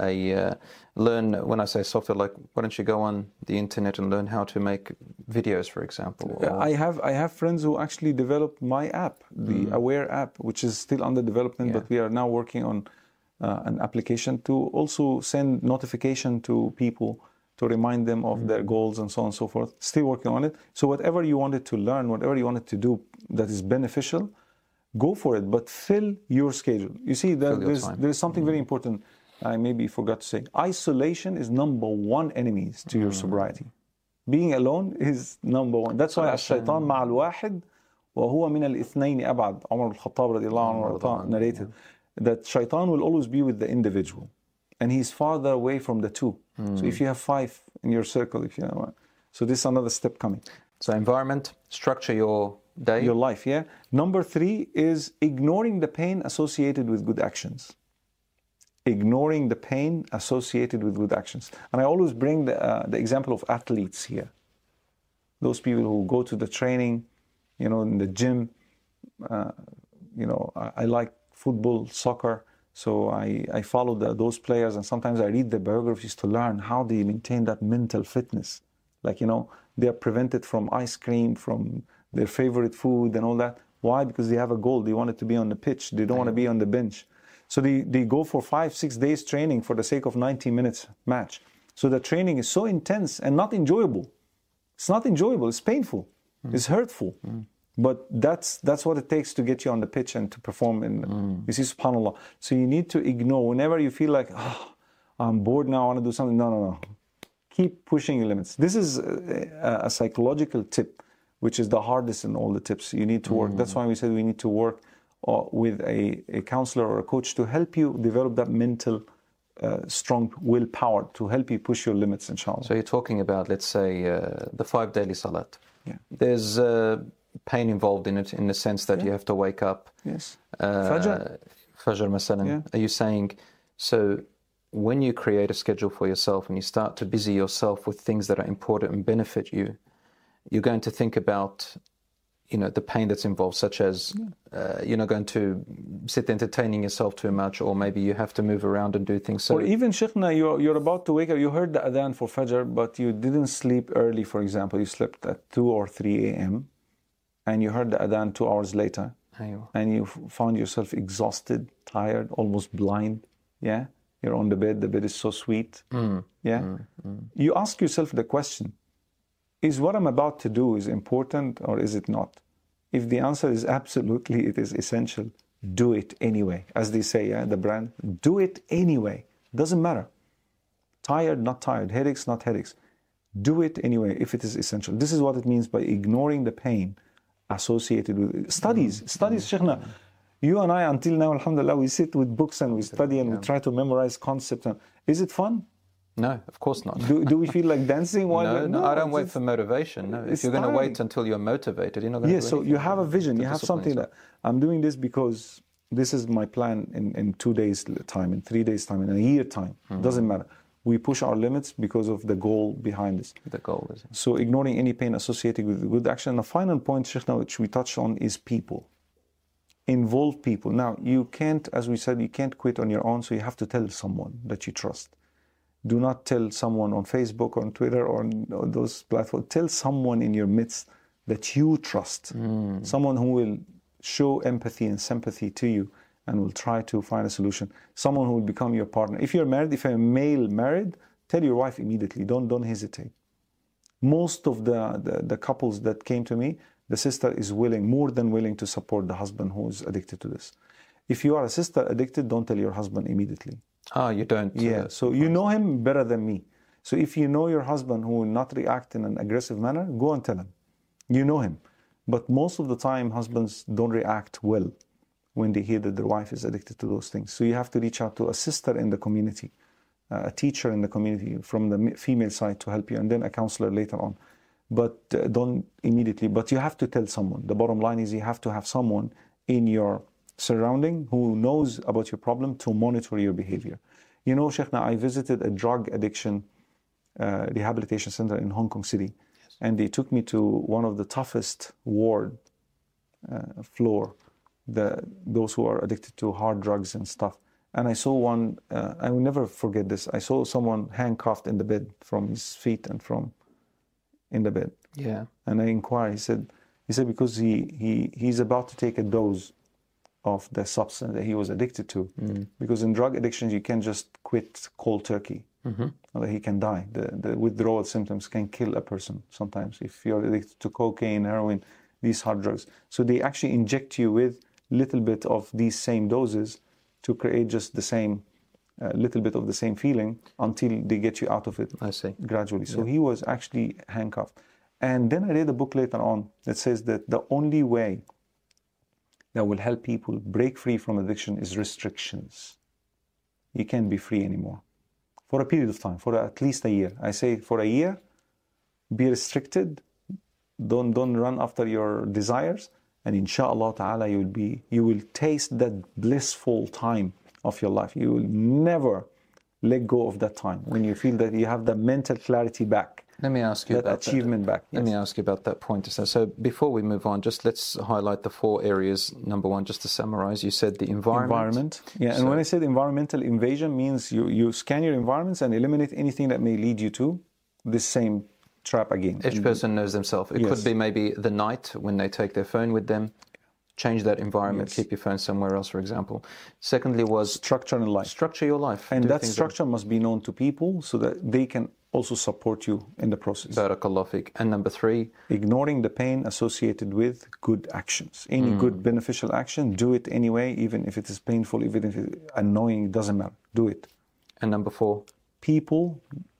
Learn, when I say software, like, why don't you go on the internet and learn how to make videos, for example? I have friends who actually developed my app, the Aware app, which is still under development, but we are now working on an application to also send notification to people to remind them of their goals and so on and so forth. Still working on it. So whatever you wanted to learn, whatever you wanted to do that is beneficial, go for it, but fill your schedule. You see, there's something very important I maybe forgot to say. Isolation is number 1 enemy to your sobriety. Being alone is number 1. That's why الشيطان مع الواحد وهو من الاثنين أبعد. Umar al-Khattab radiallahu anhu narrated that shaitan will always be with the individual and he's farther away from the 2. So if you have 5 in your circle, so this is another step coming. So environment, structure your day. Your life, Number 3 is ignoring the pain associated with good actions. Ignoring the pain associated with good actions. And I always bring the example of athletes here. Those people who go to the training, in the gym. I like football, soccer. So I follow those players, and sometimes I read the biographies to learn how they maintain that mental fitness. Like, they are prevented from ice cream, from their favorite food and all that. Why? Because they have a goal. They want it to be on the pitch. They don't want to be on the bench. So they go for 5-6 days training for the sake of 90 minutes match. So the training is so intense and not enjoyable. It's not enjoyable. It's painful. It's hurtful. But that's what it takes to get you on the pitch and to perform. You see, subhanAllah. So you need to ignore. Whenever you feel like, I'm bored now, I want to do something. No. Keep pushing your limits. This is a psychological tip, which is the hardest in all the tips. You need to work. That's why we said we need to work with a counselor or a coach to help you develop that mental strong willpower to help you push your limits, inshallah. So you're talking about, let's say, the 5 daily salat. Yeah. There's pain involved in it, in the sense that you have to wake up. Yes. Fajr. Fajr masalan. Yeah. Are you saying, so when you create a schedule for yourself and you start to busy yourself with things that are important and benefit you, you're going to think about, the pain that's involved, such as you're not going to sit entertaining yourself too much, or maybe you have to move around and do things. So, or even, Sheikhna, you're about to wake up, you heard the adhan for Fajr, but you didn't sleep early, for example. You slept at 2 or 3 a.m. and you heard the adhan 2 hours later. Aywa. And you found yourself exhausted, tired, almost blind. Yeah? You're on the bed is so sweet. You ask yourself the question, is what I'm about to do is important or is it not? If the answer is absolutely, it is essential, do it anyway. As they say, the brand, do it anyway. Doesn't matter. Tired, not tired. Headaches, not headaches. Do it anyway if it is essential. This is what it means by ignoring the pain associated with it. Studies, Sheikhna. You and I, until now, alhamdulillah, we sit with books and we study and we try to memorize concepts. Is it fun? No, of course not. Do we feel like dancing? No, I don't wait for motivation. No, if you're going to wait until you're motivated, you're not going to do so you have a vision. You have something that, I'm doing this because this is my plan in 2 days' time, in 3 days' time, in a year time. Doesn't matter. We push our limits because of the goal behind this. The goal is it. So ignoring any pain associated with good action. And the final point, Sheikhna, which we touched on, is people. Involve people. Now, you can't, as we said, you can't quit on your own, so you have to tell someone that you trust. Do not tell someone on Facebook or on Twitter or on those platforms. Tell someone in your midst that you trust. Someone who will show empathy and sympathy to you and will try to find a solution. Someone who will become your partner. If you're married, if you're a male married, tell your wife immediately. Don't hesitate. Most of the couples that came to me, the sister is more than willing to support the husband who is addicted to this. If you are a sister addicted, don't tell your husband immediately. You don't. Yeah, so you know him better than me. So if you know your husband who will not react in an aggressive manner, go and tell him. You know him. But most of the time, husbands don't react well when they hear that their wife is addicted to those things. So you have to reach out to a sister in the community, a teacher in the community from the female side to help you, and then a counselor later on. But don't immediately. But you have to tell someone. The bottom line is you have to have someone in your surrounding who knows about your problem to monitor your behavior. You know, Sheikhna, I visited a drug addiction rehabilitation center in Hong Kong City, and they took me to one of the toughest ward floor, those who are addicted to hard drugs and stuff. And I saw one, I will never forget this, I saw someone handcuffed in the bed from his feet and from in the bed. Yeah. And I inquired, he said because he's about to take a dose of the substance that he was addicted to. Because in drug addictions, you can't just quit cold turkey. Or he can die. The withdrawal symptoms can kill a person sometimes if you're addicted to cocaine, heroin, these hard drugs. So they actually inject you with little bit of these same doses to create just the same, little bit of the same feeling until they get you out of it. I see. Gradually. So he was actually handcuffed. And then I read a book later on that says that the only way that will help people break free from addiction is restrictions. You can't be free anymore. For a period of time, for at least a year. I say for a year, be restricted. Don't run after your desires. And inshallah ta'ala, you will taste that blissful time of your life. You will never let go of that time when you feel that you have the mental clarity back. Let me ask you that about achievement back. Let me ask you about that point. So before we move on, just let's highlight the 4 areas. Number 1, just to summarize, you said the environment. Yeah, and when I said environmental invasion, means you scan your environments and eliminate anything that may lead you to this same trap again. Each person knows themselves. It could be maybe the night when they take their phone with them. Change that environment, keep your phone somewhere else, for example. Secondly was structure in life. Structure your life. And that structure must be known to people so that they can also support you in the process. Barakallah fiqh. And number 3, ignoring the pain associated with good actions. Any good beneficial action, do it anyway, even if it is painful, even if it is annoying, it doesn't matter. Do it. And number 4, people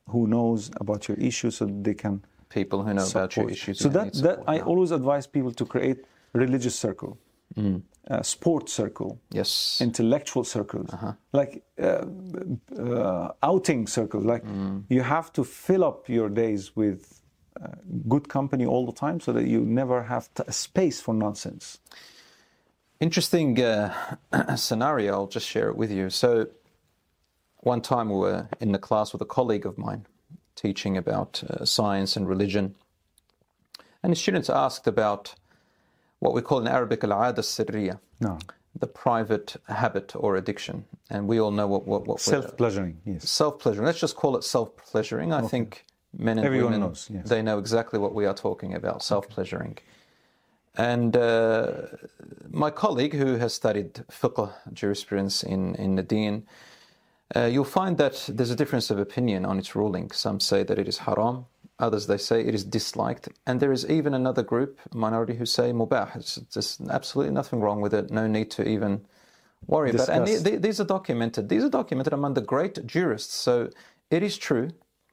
who knows about your issue so they can People who know about your support. issues. So who need support, I yeah. always advise people to create religious circle, sports circle, Yes. intellectual circles, like outing circles. Like you have to fill up your days with good company all the time so that you never have space for nonsense. Interesting scenario, I'll just share it with you. So one time we were in the class with a colleague of mine teaching about science and religion. And the students asked about what we call in Arabic al-'ada as-sirriya, No. the private habit or addiction. And we all know what Self-pleasuring, yes. self-pleasuring. Let's just call it self-pleasuring. I think men and Everyone women, knows, yes. they know exactly what we are talking about, self-pleasuring. And my colleague who has studied fiqh, jurisprudence in the deen, you'll find that there's a difference of opinion on its ruling. Some say that it is haram, others they say it is disliked, and there is even another group, minority, who say mubah. There's absolutely nothing wrong with it, no need to even worry about it. And these are documented. These are documented among the great jurists, so it is true.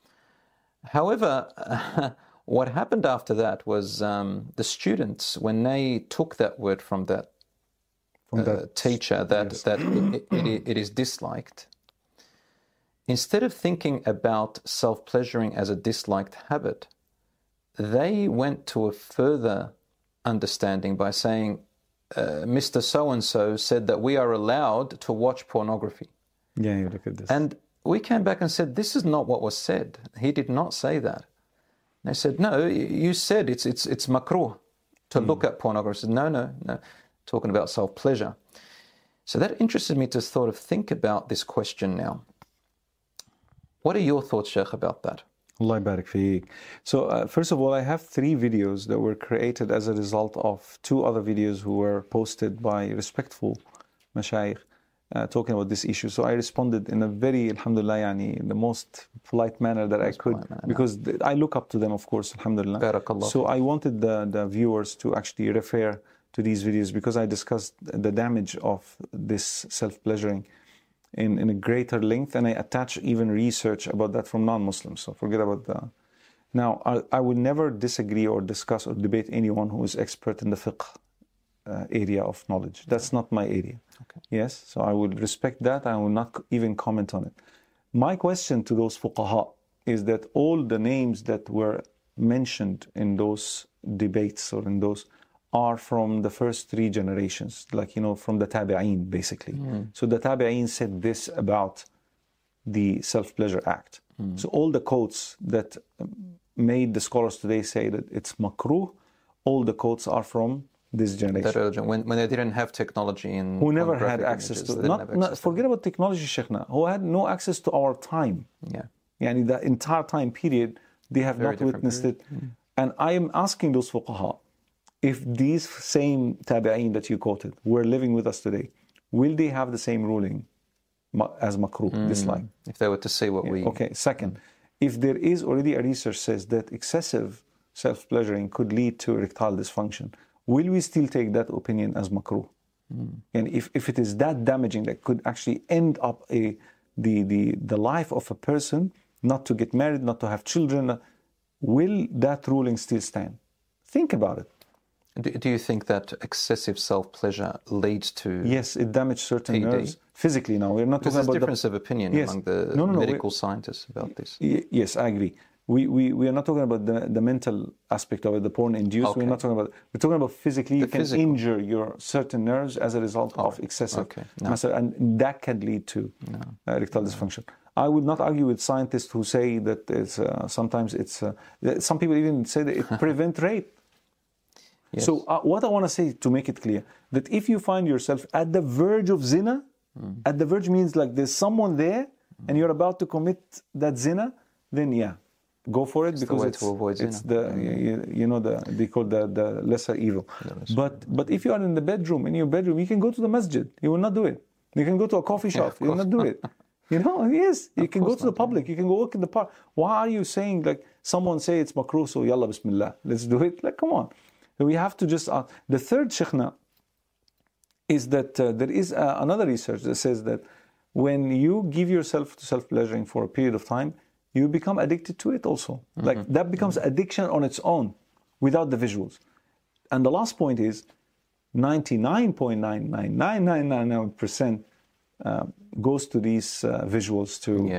However, what happened after that was the students, when they took that word from that teacher, that it is disliked, instead of thinking about self-pleasuring as a disliked habit, they went to a further understanding by saying, Mr. So-and-so said that we are allowed to watch pornography. Yeah, you look at this. And we came back and said, this is not what was said. He did not say that. They said, no, you said it's makruh to look at pornography. I said, no, talking about self-pleasure. So that interested me to sort of think about this question now. What are your thoughts, Sheikh, about that? Allah barik feek. So first of all, I have 3 videos that were created as a result of 2 other videos who were posted by respectful mashayikh talking about this issue. So I responded in a very, alhamdulillah, in the most polite manner that I could, because I look up to them, of course, alhamdulillah. Barakallah. So I wanted the viewers to actually refer to these videos because I discussed the damage of this self-pleasuring in a greater length, and I attach even research about that from non-Muslims. So forget about that. Now, I will never disagree or discuss or debate anyone who is expert in the fiqh area of knowledge. That's not my area. Okay. Yes, so I will respect that. I will not even comment on it. My question to those fuqaha is that all the names that were mentioned in those debates or in those are from the first 3 generations, like, from the tabi'een, basically. So the tabi'een said this about the Self-Pleasure Act. So all the quotes that made the scholars today say that it's makruh, all the quotes are from this generation. When they didn't have technology and who never had access to it. Forget about technology, Sheikhna, who had no access to our time. Yeah. Yani the entire time period, they have not witnessed it. And I am asking those fuqaha, if these same tabi'een that you quoted were living with us today, will they have the same ruling as makruh, dislike? If they were to see what we... Okay, second, if there is already a research says that excessive self-pleasuring could lead to erectile dysfunction, will we still take that opinion as makruh? And if it is that damaging that could actually end up the life of a person, not to get married, not to have children, will that ruling still stand? Think about it. Do you think that excessive self-pleasure leads to... Yes, it damages certain nerves physically now. We're not talking about... There's difference of opinion among the medical scientists about this. Yes, I agree. We are not talking about the mental aspect of it, the porn-induced. Okay. We're talking about physically. You can injure your certain nerves as a result of excessive muscle, and that can lead to erectile dysfunction. I would not argue with scientists who say that it's, sometimes it's... some people even say that it prevents rape. Yes. So what I want to say to make it clear, that if you find yourself at the verge of zina, at the verge means like there's someone there and you're about to commit that zina, then go for it, it's because it's they call the lesser evil. But if you are in the bedroom, you can go to the masjid, you will not do it. You can go to a coffee shop, you will not do it. Yes, you can go to the public, you can go walk in the park. Why are you saying, like, someone say it's makruh, so yalla bismillah, let's do it? Like, come on. We have to just... The third, Sheikhna, is that there is another research that says that when you give yourself to self-pleasuring for a period of time, you become addicted to it also. Like that becomes addiction on its own without the visuals. And the last point is 99.99999% goes to these visuals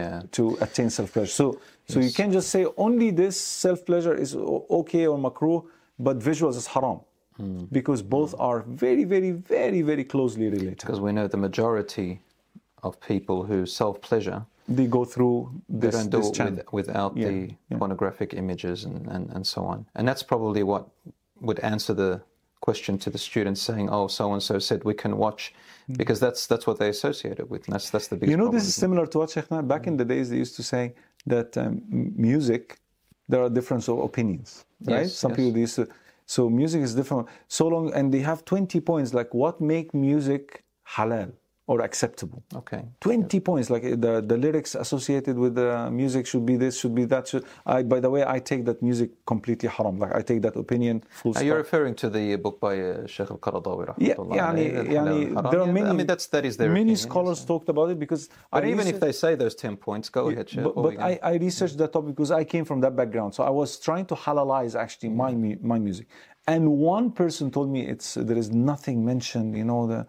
to attain self-pleasure. So you can't just say only this self-pleasure is okay or makruh, but visuals is haram. Because both are very, very, very, very closely related. Because we know the majority of people who self-pleasure, they go through this, they don't do it without the pornographic images and so on. And that's probably what would answer the question to the students saying, oh, so-and-so said we can watch, because that's what they associate it with. And that's the biggest problem. This is similar to what, Sheikhna, back in the days they used to say that music, there are different opinions, right? Yes, Some people used to, so music is different. So long, and they have 20 points, like what make music halal or acceptable. Okay. 20 points, like the lyrics associated with the music should be this, should be that. By the way, I take that music completely haram. Like I take that opinion full stop. You're referring to the book by Sheikh Al-Qaradawi, rahmatullah. There are many, I mean, that is their many opinion, scholars talked about it because... But even if they say those 10 points, go ahead, Sheikh. But I researched that topic because I came from that background. So I was trying to halalize actually my music. And one person told me there is nothing mentioned,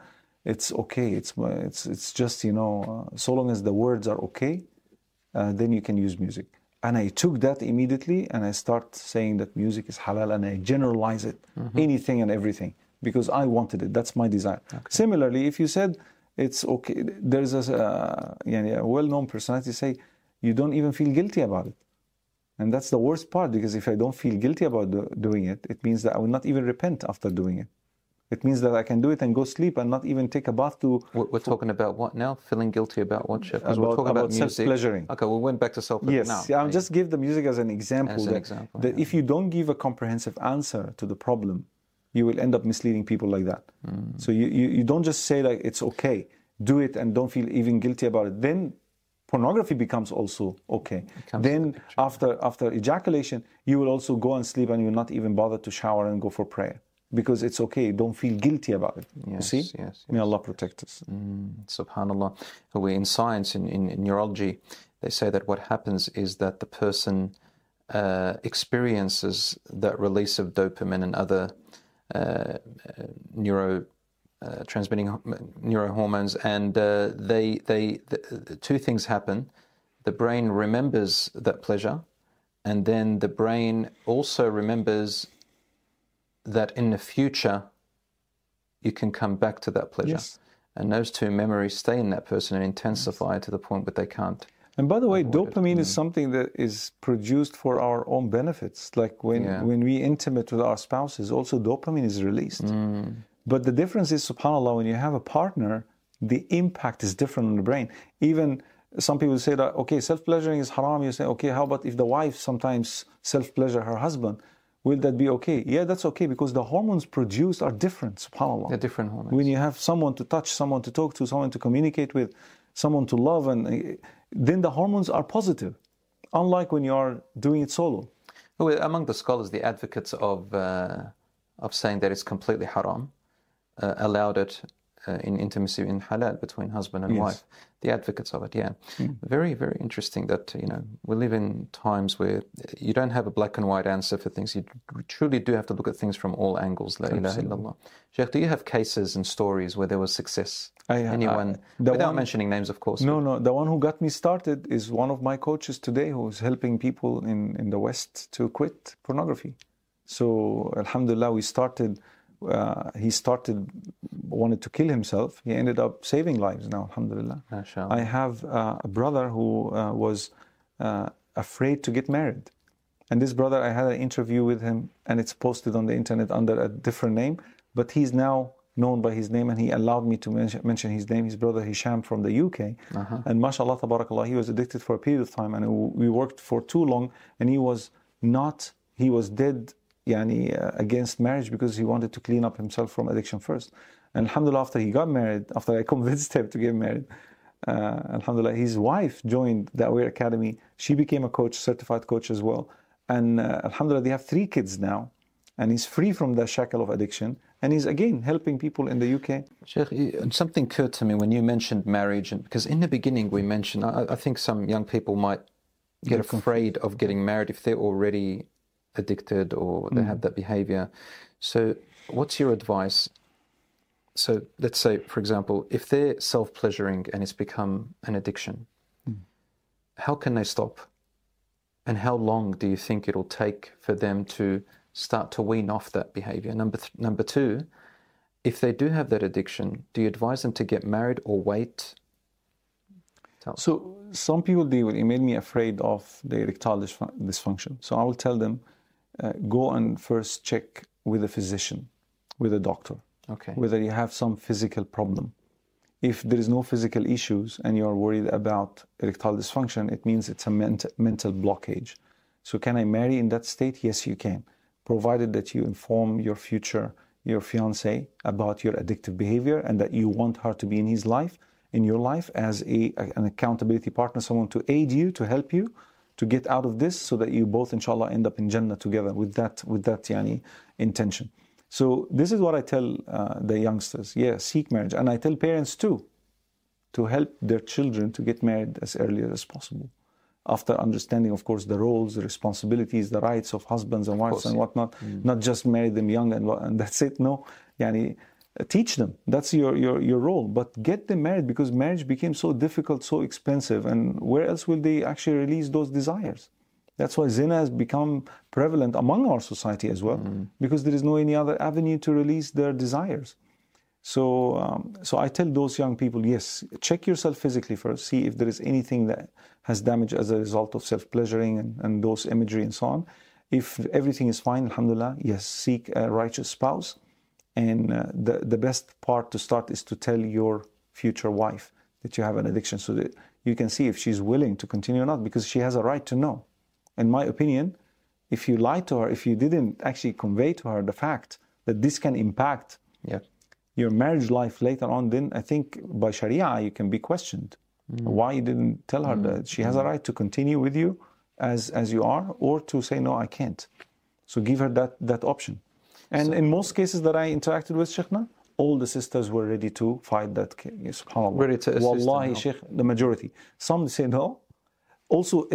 it's okay. It's just, so long as the words are okay, then you can use music. And I took that immediately and I start saying that music is halal and I generalize it, anything and everything, because I wanted it. That's my desire. Okay. Similarly, if you said it's okay, there's a well-known personality say, you don't even feel guilty about it. And that's the worst part, because if I don't feel guilty about doing it, it means that I will not even repent after doing it. It means that I can do it and go sleep and not even take a bath to... We're talking about what now? Feeling guilty about what, Chef? Because we're talking about music. Self-pleasuring. Okay, we went back to self-pleasuring now. Yes, I'll just give the music as an example. That if you don't give a comprehensive answer to the problem, you will end up misleading people like that. So you don't just say like, it's okay, do it and don't feel even guilty about it. Then pornography becomes also okay. Then after ejaculation, you will also go and sleep and you'll not even bother to shower and go for prayer. Because it's okay, don't feel guilty about it. Yes, you see? Yes. May Allah protect us. Subhanallah. In science, in neurology, they say that what happens is that the person experiences that release of dopamine and other transmitting neurohormones, and two things happen. The brain remembers that pleasure, and then the brain also remembers that in the future you can come back to that pleasure. Yes. And those two memories stay in that person and intensify to the point that they can't. And by the way, dopamine is something that is produced for our own benefits. Like when we intimate with our spouses, also dopamine is released. But the difference is, subhanAllah, when you have a partner, the impact is different on the brain. Even some people say that, okay, self-pleasuring is haram. You say, okay, how about if the wife sometimes self-pleasure her husband? Will that be okay? Yeah, that's okay, because the hormones produced are different, subhanAllah. They're different hormones. When you have someone to touch, someone to talk to, someone to communicate with, someone to love, and then the hormones are positive, unlike when you are doing it solo. Well, among the scholars, the advocates of saying that it's completely haram, allowed it in intimacy in halal between husband and wife. The advocates of it, very, very interesting that we live in times where you don't have a black and white answer for things. You truly do have to look at things from all angles. La ilaha illallah. Sheikh, do you have cases and stories where there was success? Anyone, without mentioning names, of course. No. The one who got me started is one of my coaches today, who's helping people in the West to quit pornography. So, alhamdulillah, he wanted to kill himself. He ended up saving lives now, alhamdulillah. MashaAllah. I have a brother who was afraid to get married. And this brother, I had an interview with him, and it's posted on the internet under a different name, but he's now known by his name, and he allowed me to mention his name, his brother Hisham from the UK. And mashallah, tabarakallah, he was addicted for a period of time, and we worked for too long, and he was dead against marriage because he wanted to clean up himself from addiction first. And alhamdulillah, after he got married, after I convinced him to get married, alhamdulillah, his wife joined the Aware Academy. She became a coach, certified coach as well. And alhamdulillah, they have 3 kids now. And he's free from the shackle of addiction. And he's again helping people in the UK. Sheikh, something occurred to me when you mentioned marriage. And because in the beginning we mentioned, I think some young people might get afraid of getting married if they're already addicted or they have that behavior. So what's your advice? So let's say, for example, if they're self-pleasuring and it's become an addiction, how can they stop? And how long do you think it'll take for them to start to wean off that behavior? Number two, if they do have that addiction, do you advise them to get married or wait? So some people, they will email me afraid of the erectile dysfunction. So I will tell them, go and first check with a physician, with a doctor, whether you have some physical problem. If there is no physical issues and you are worried about erectile dysfunction, it means it's a mental blockage. So can I marry in that state? Yes, you can, provided that you inform your fiancé about your addictive behavior and that you want her to be in your life as an accountability partner, someone to aid you, to help you to get out of this, so that you both, inshallah, end up in Jannah together with that intention. So this is what I tell the youngsters. Yeah, seek marriage. And I tell parents too, to help their children to get married as early as possible, after understanding, of course, the roles, the responsibilities, the rights of husbands and wives and whatnot. Not just marry them young and that's it. No, teach them. That's your role. But get them married, because marriage became so difficult, so expensive. And where else will they actually release those desires? That's why zina has become prevalent among our society as well, because there is no any other avenue to release their desires. So I tell those young people, yes, check yourself physically first, see if there is anything that has damage as a result of self-pleasuring and those imagery and so on. If everything is fine, alhamdulillah, yes, seek a righteous spouse. And the best part to start is to tell your future wife that you have an addiction, so that you can see if she's willing to continue or not, because she has a right to know. In my opinion, if you lied to her, if you didn't actually convey to her the fact that this can impact your marriage life later on, then I think by Sharia you can be questioned. Why you didn't tell her that she has a right to continue with you as you are, or to say, no, I can't. So give her that option. And in most cases that I interacted with, Sheikhna, all the sisters were ready to fight that case. SubhanAllah. Ready to assist. Wallahi, Sheikh, the majority. Some say no. Also,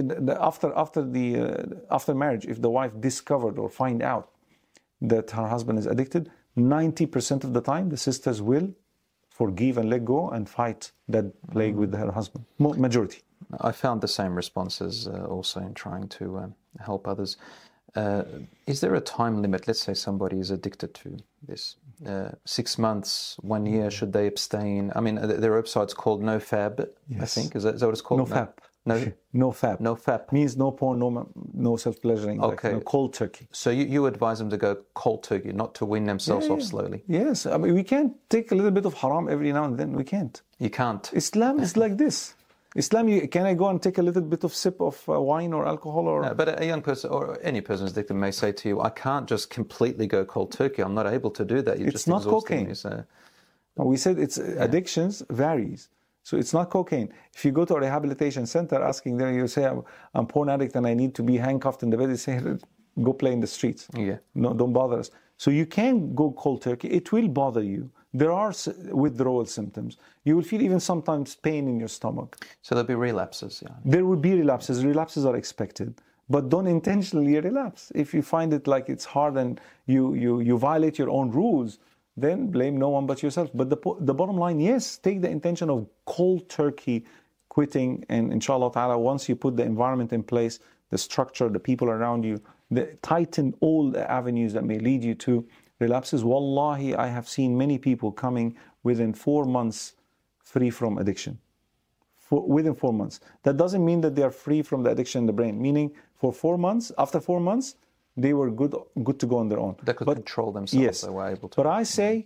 after marriage, if the wife discovered or find out that her husband is addicted, 90% of the time the sisters will forgive and let go and fight that plague with her husband. Majority. I found the same responses also in trying to help others. Is there a time limit? Let's say somebody is addicted to this. 6 months, 1 year, should they abstain? I mean, there are websites called NoFap, I think. Is that what it's called? NoFap. NoFap. NoFap means no porn, no self-pleasuring. Okay. Like, cold turkey. So you advise them to go cold turkey, not to wean themselves off slowly. Yes. I mean, we can't take a little bit of haram every now and then. We can't. You can't. Islam is like this. Islam, can I go and take a little bit of sip of wine or alcohol? Or but a young person or any person who's addicted may say to you, I can't just completely go cold turkey. I'm not able to do that. It's not cocaine. We said it's addictions varies. So it's not cocaine. If you go to a rehabilitation center asking them, you say, I'm porn addict and I need to be handcuffed in the bed, they say, go play in the streets. Yeah. No, don't bother us. So you can go cold turkey. It will bother you. There are withdrawal symptoms. You will feel even sometimes pain in your stomach. So there'll be relapses. Yeah. There will be relapses. Relapses are expected. But don't intentionally relapse. If you find it like it's hard and you violate your own rules, then blame no one but yourself. But the bottom line, yes, take the intention of cold turkey quitting, and inshallah ta'ala, once you put the environment in place, the structure, the people around you, tighten all the avenues that may lead you to relapses. Wallahi, I have seen many people coming within 4 months free from addiction. Within 4 months. That doesn't mean that they are free from the addiction in the brain, meaning for 4 months, after 4 months, they were good to go on their own. They could control themselves. Yes. They were able to. But I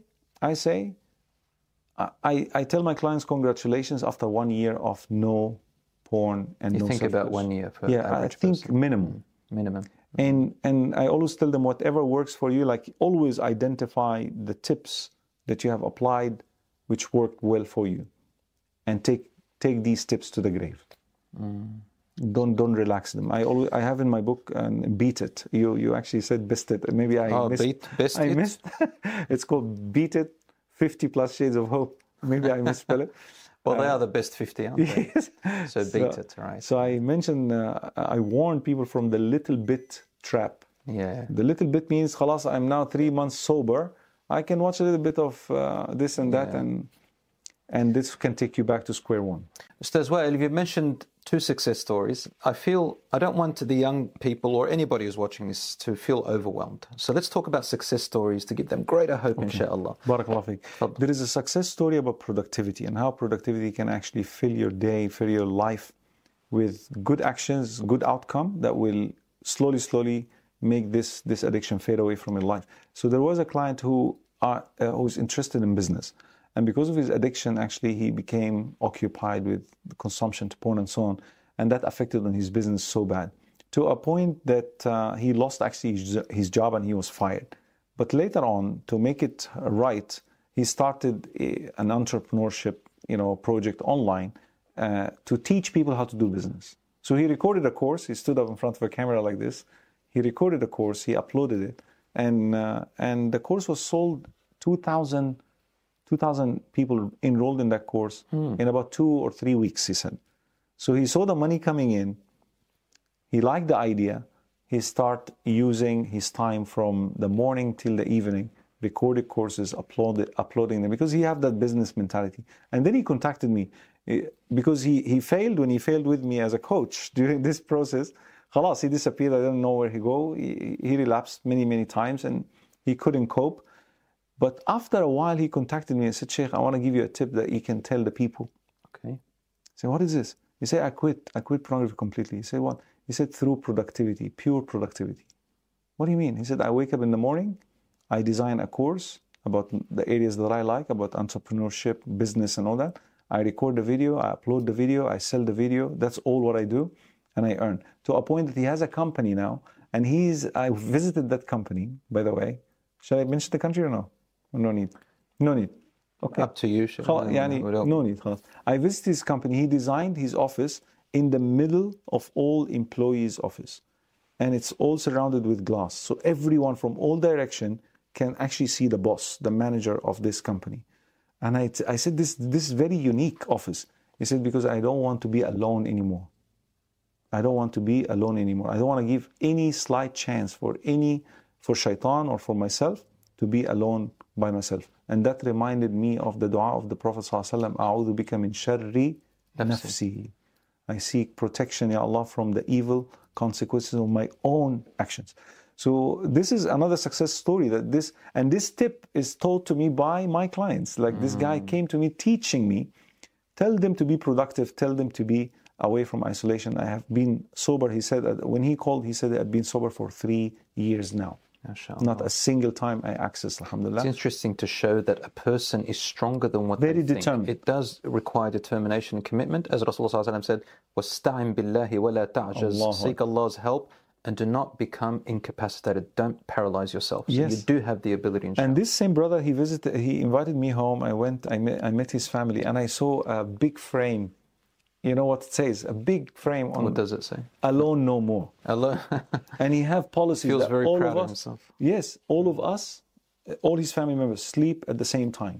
tell my clients, congratulations after 1 year of no porn and no self-pleasure. You think about 1 year per average I think person. Minimum. And I always tell them, whatever works for you, like always identify the tips that you have applied which worked well for you, and take these tips to the grave. Don't relax them. I have in my book, Beat It. You actually said Best It. Maybe I missed. It's called Beat It, 50 plus shades of hope. Maybe I misspell it. Well, they are the best 50, aren't they? Yes. So beat it, right? So I mentioned, I warn people from the little bit trap. Yeah. The little bit means, khalas, I'm now 3 months sober. I can watch a little bit of this and that, and this can take you back to square one. Ustaz Wael, you've mentioned 2 success stories. I feel I don't want the young people or anybody who's watching this to feel overwhelmed. So let's talk about success stories to give them greater hope, inshallah. Barakallah fiqh. There is a success story about productivity and how productivity can actually fill your day, fill your life with good actions, good outcome that will slowly make this addiction fade away from your life. So there was a client who was interested in business. And because of his addiction, actually, he became occupied with the consumption to porn and so on. And that affected on his business so bad, to a point that he lost actually his job and he was fired. But later on, to make it right, he started an entrepreneurship project online to teach people how to do business. So he recorded a course. He stood up in front of a camera like this. He recorded a course. He uploaded it. And the course was sold 2,000 people enrolled in that course in about 2 or 3 weeks, he said. So he saw the money coming in. He liked the idea. He started using his time from the morning till the evening, recorded courses, uploading them, because he had that business mentality. And then he contacted me because he failed when he failed with me as a coach during this process. Khalas, he disappeared. I didn't know where he go. He relapsed many times and he couldn't cope. But after a while, he contacted me and said, Sheikh, I want to give you a tip that you can tell the people. Okay. I said, what is this? He said, I quit pornography completely. He said, what? He said, through productivity, pure productivity. What do you mean? He said, I wake up in the morning, I design a course about the areas that I like, about entrepreneurship, business and all that. I record the video, I upload the video, I sell the video. That's all what I do, and I earn. To a point that he has a company now, and I visited that company, by the way. Shall I mention the country or no? No need. Okay. Up to you. No need. I visited his company. He designed his office in the middle of all employees' office. And it's all surrounded with glass. So everyone from all direction can actually see the boss, the manager of this company. And I said, this is very unique office. He said, because I don't want to be alone anymore. I don't want to be alone anymore. I don't want to give any slight chance for shaitan or for myself to be alone by myself. And that reminded me of the dua of the Prophet ﷺ, أعوذ بك من شر نفسي. I seek protection, Ya Allah, from the evil consequences of my own actions. So this is another success story and this tip is taught to me by my clients. Like this guy came to me teaching me, tell them to be productive, tell them to be away from isolation. I have been sober, he said, when he called, he said, I've been sober for 3 years now. Not a single time I access, alhamdulillah. It's interesting to show that a person is stronger than what Very they think. determined. It does require determination and commitment. As Rasulullah said, وَاسْتَعِنْ بِاللَّهِ وَلَا تَعْجَزْ. Seek Allah's help and do not become incapacitated. Don't paralyze yourself. So yes. You do have the ability. And this same brother, he invited me home. I met his family and I saw a big frame. You know what it says? A big frame on. What does it say? Alone no more. Alone. And he have policies. Feels that very all proud of of us, himself. Yes, all of us, all his family members sleep at the same time.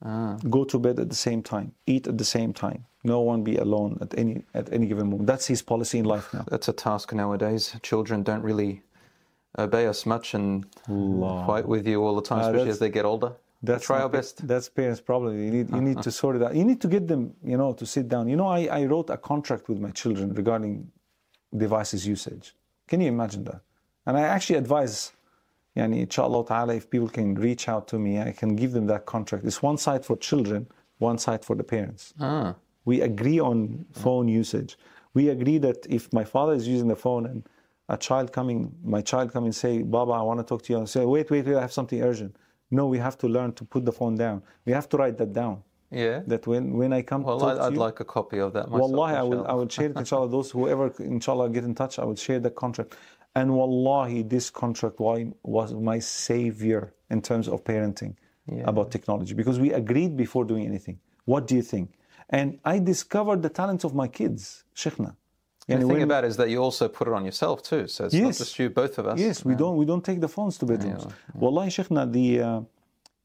Go to bed at the same time. Eat at the same time. No one be alone at any given moment. That's his policy in life now. That's a task nowadays. Children don't really obey us much and fight with you all the time, especially as they get older. Try our best. That's parents' problem. You need to sort it out. You need to get them, to sit down. I wrote a contract with my children regarding devices usage. Can you imagine that? And I actually advise, inshallah ta'ala, if people can reach out to me, I can give them that contract. It's one side for children, one side for the parents. We agree on phone usage. We agree that if my father is using the phone and my child coming say, Baba, I want to talk to you. I say, wait, I have something urgent. No, we have to learn to put the phone down. We have to write that down. Yeah. That when I come to talk to you. I'd like a copy of that myself. Wallahi, I will share it, inshallah. Whoever, inshallah, get in touch, I will share the contract. And wallahi, this contract was my savior in terms of parenting about technology. Because we agreed before doing anything. What do you think? And I discovered the talents of my kids, Sheikhna. And the thing about it is that you also put it on yourself too. So it's not just you, both of us. Yes, we don't take the phones to bedrooms. Wallahi, Sheikhna,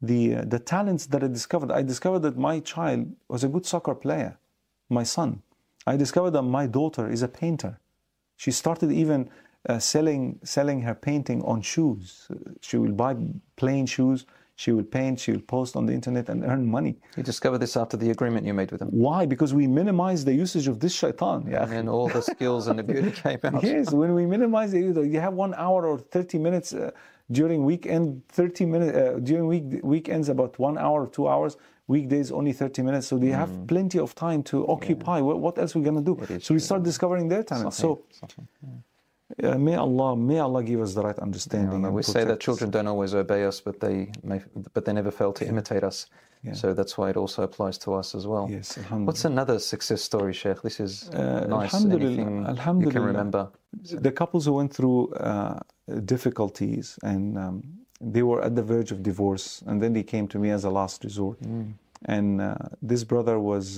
the talents that I discovered that my child was a good soccer player, my son. I discovered that my daughter is a painter. She started even selling her painting on shoes. She will buy plain shoes, she will paint, she will post on the internet and earn money. You discovered this after the agreement you made with them? Why? Because we minimize the usage of this shaitan. Yeah. And all the skills and the beauty came out. Yes, when we minimize it, you have 1 hour or 30 minutes during weekend, 30 minutes during weekends, about 1 hour or 2 hours. Weekdays only 30 minutes, so they have plenty of time to occupy. What else are we going to do? So we start discovering their talents. So may Allah give us the right understanding. We say that children don't always obey us, but they never fail to imitate us. Yeah. So that's why it also applies to us as well. Yes, what's another success story, Sheikh? This is nice. Anything you can remember? The couples who went through difficulties and they were at the verge of divorce, and then they came to me as a last resort. And this brother was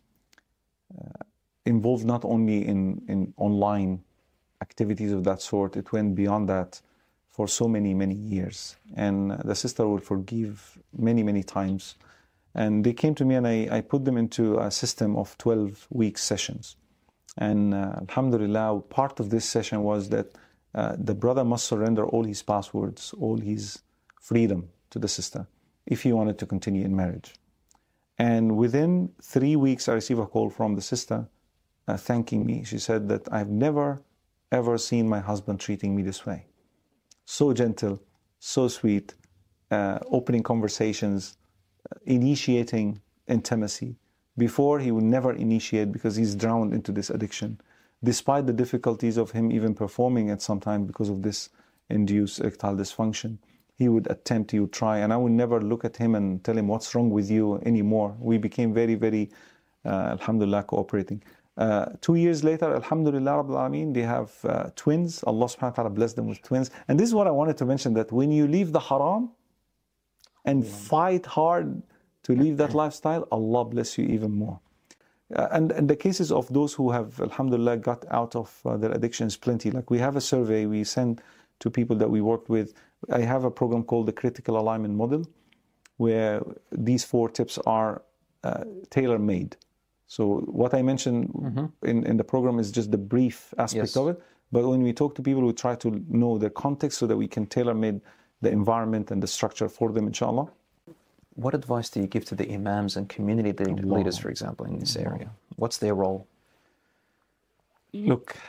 involved not only in online activities of that sort, it went beyond that for so many years. And the sister would forgive many times. And they came to me and I put them into a system of 12-week sessions. And alhamdulillah, part of this session was that the brother must surrender all his passwords, all his freedom to the sister if he wanted to continue in marriage. And within 3 weeks, I received a call from the sister thanking me. She said that I've never ever seen my husband treating me this way. So gentle, so sweet, opening conversations, initiating intimacy. Before, he would never initiate because he's drowned into this addiction. Despite the difficulties of him even performing at some time because of this induced erectile dysfunction, he would attempt, he would try, and I would never look at him and tell him what's wrong with you anymore. We became very, alhamdulillah, cooperating. 2 years later, alhamdulillah, Rabbil Alameen, they have twins. Allah subhanahu wa ta'ala blessed them with twins. And this is what I wanted to mention, that when you leave the haram and fight hard to leave that lifestyle, Allah bless you even more. And the cases of those who have, alhamdulillah, got out of their addictions, plenty. Like we have a survey we send to people that we worked with. I have a program called the Critical Alignment Model, where these 4 tips are tailor-made. So what I mentioned in the program is just the brief aspect of it. But when we talk to people, we try to know their context so that we can tailor-made the environment and the structure for them, inshallah. What advice do you give to the imams and community leaders, for example, in this area? What's their role? Look,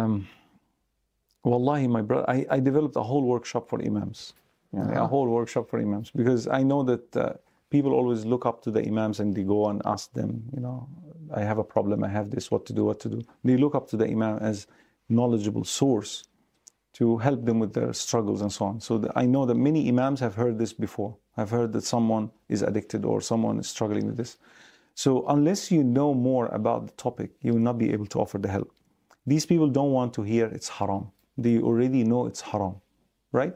wallahi, my brother, I developed a whole workshop for imams. A whole workshop for imams. Because I know that people always look up to the imams and they go and ask them, I have a problem, I have this, what to do. They look up to the imam as knowledgeable source to help them with their struggles and so on. So I know that many imams have heard this before. I've heard that someone is addicted or someone is struggling with this. So unless you know more about the topic, you will not be able to offer the help. These people don't want to hear it's haram. They already know it's haram, right?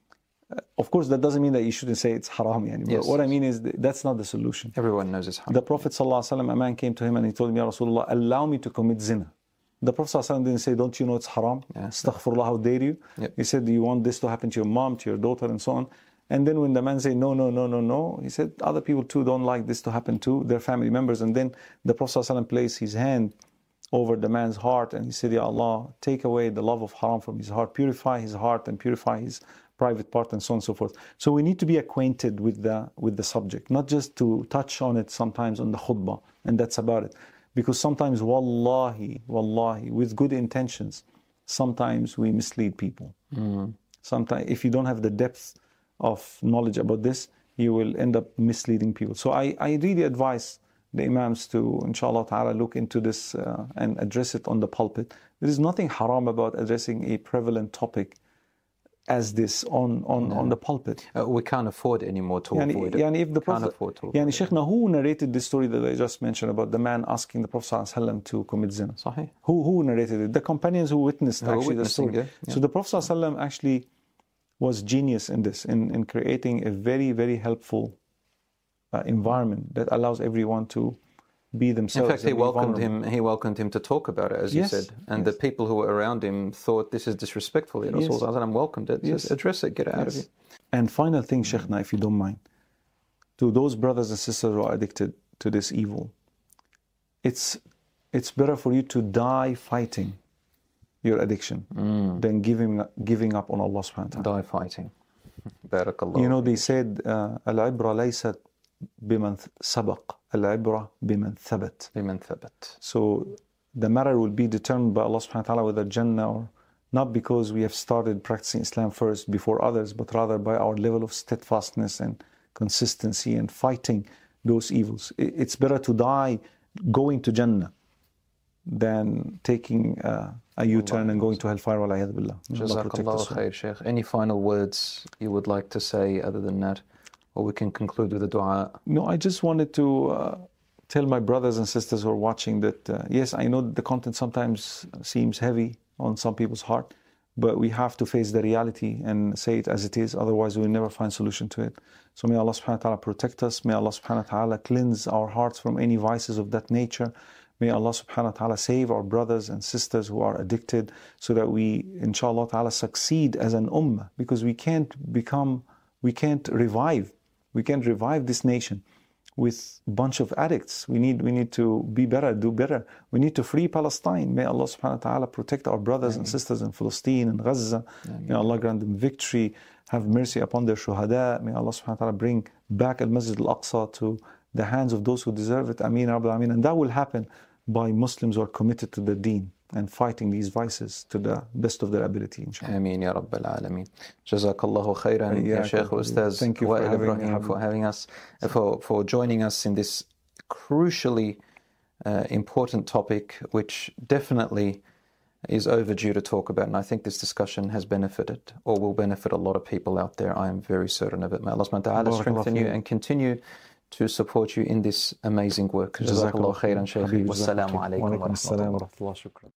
Of course, that doesn't mean that you shouldn't say it's haram anymore. Yes. What I mean is that's not the solution. Everyone knows it's haram. The Prophet ﷺ, a man came to him and he told him, Ya Rasulullah, allow me to commit zina. The Prophet ﷺ didn't say, don't you know it's haram? Astaghfirullah, how dare you? He said, do you want this to happen to your mom, to your daughter, and so on? And then when the man said, no, he said, other people too don't like this to happen to their family members. And then the Prophet ﷺ placed his hand over the man's heart and he said, Ya Allah, take away the love of haram from his heart, purify his heart and purify his private part, and so on and so forth. So we need to be acquainted with the subject, not just to touch on it sometimes on the khutbah, and that's about it. Because sometimes, wallahi, with good intentions, sometimes we mislead people. Sometimes, if you don't have the depth of knowledge about this, you will end up misleading people. So I really advise the imams to, inshallah ta'ala, look into this and address it on the pulpit. There is nothing haram about addressing a prevalent topic as this on the pulpit. We can't afford anymore to avoid it. If the Prophet, Shaykhna, who narrated this story that I just mentioned about the man asking the Prophet ﷺ to commit zina? Sahih. Who narrated it? The companions who witnessed actually the story. So the Prophet ﷺ actually was genius in this, in creating a very, very helpful environment that allows everyone to be themselves. In fact, he welcomed him to talk about it, as you said. And the people who were around him thought this is disrespectful. Rasulullah welcomed it. Just address it, get it out of you. And final thing, Shaykhna, if you don't mind. to those brothers and sisters who are addicted to this evil, it's better for you to die fighting your addiction than giving up on Allah subhanahu wa ta'ala. Die fighting. Barakallah. You know, they said, al-ibra laysat biman sabaq, al-ibra biman thabat. Biman thabat. So the matter will be determined by Allah subhanahu wa ta'ala whether Jannah or not, because we have started practicing Islam first before others, but rather by our level of steadfastness and consistency and fighting those evils. It's better to die going to Jannah than taking a U-turn and going to hellfire. Wal'iyadhu billah. Jazakallah khair, Shaykh. Any final words you would like to say other than that? Or we can conclude with a dua. No, I just wanted to tell my brothers and sisters who are watching that, yes, I know that the content sometimes seems heavy on some people's heart, but we have to face the reality and say it as it is, otherwise we will never find solution to it. So may Allah subhanahu wa ta'ala protect us, may Allah subhanahu wa ta'ala cleanse our hearts from any vices of that nature. May Allah subhanahu wa ta'ala save our brothers and sisters who are addicted, so that we, inshallah ta'ala, succeed as an ummah, because we can't revive this nation with a bunch of addicts. We need to be better, do better. We need to free Palestine. May Allah subhanahu wa ta'ala protect our brothers and sisters in Palestine and Gaza. May Allah grant them victory, have mercy upon their shuhada. May Allah subhanahu wa ta'ala bring back Al-Masjid Al-Aqsa to the hands of those who deserve it. Ameen, Rabbil Ameen. And that will happen by Muslims who are committed to the deen and fighting these vices to the best of their ability, inshallah. Ameen ya Rabbil Alameen. Jazakallahu khairan, ya Shaykh Ustaz. Thank you for having us, for joining us in this crucially important topic, which definitely is overdue to talk about. And I think this discussion has benefited, or will benefit, a lot of people out there. I am very certain of it. May Allah subhanahu wa ta'ala strengthen you and continue to support you in this amazing work. Jazakallahu khairan, Shaykh. Wassalamu alaikum wa rahmatullah.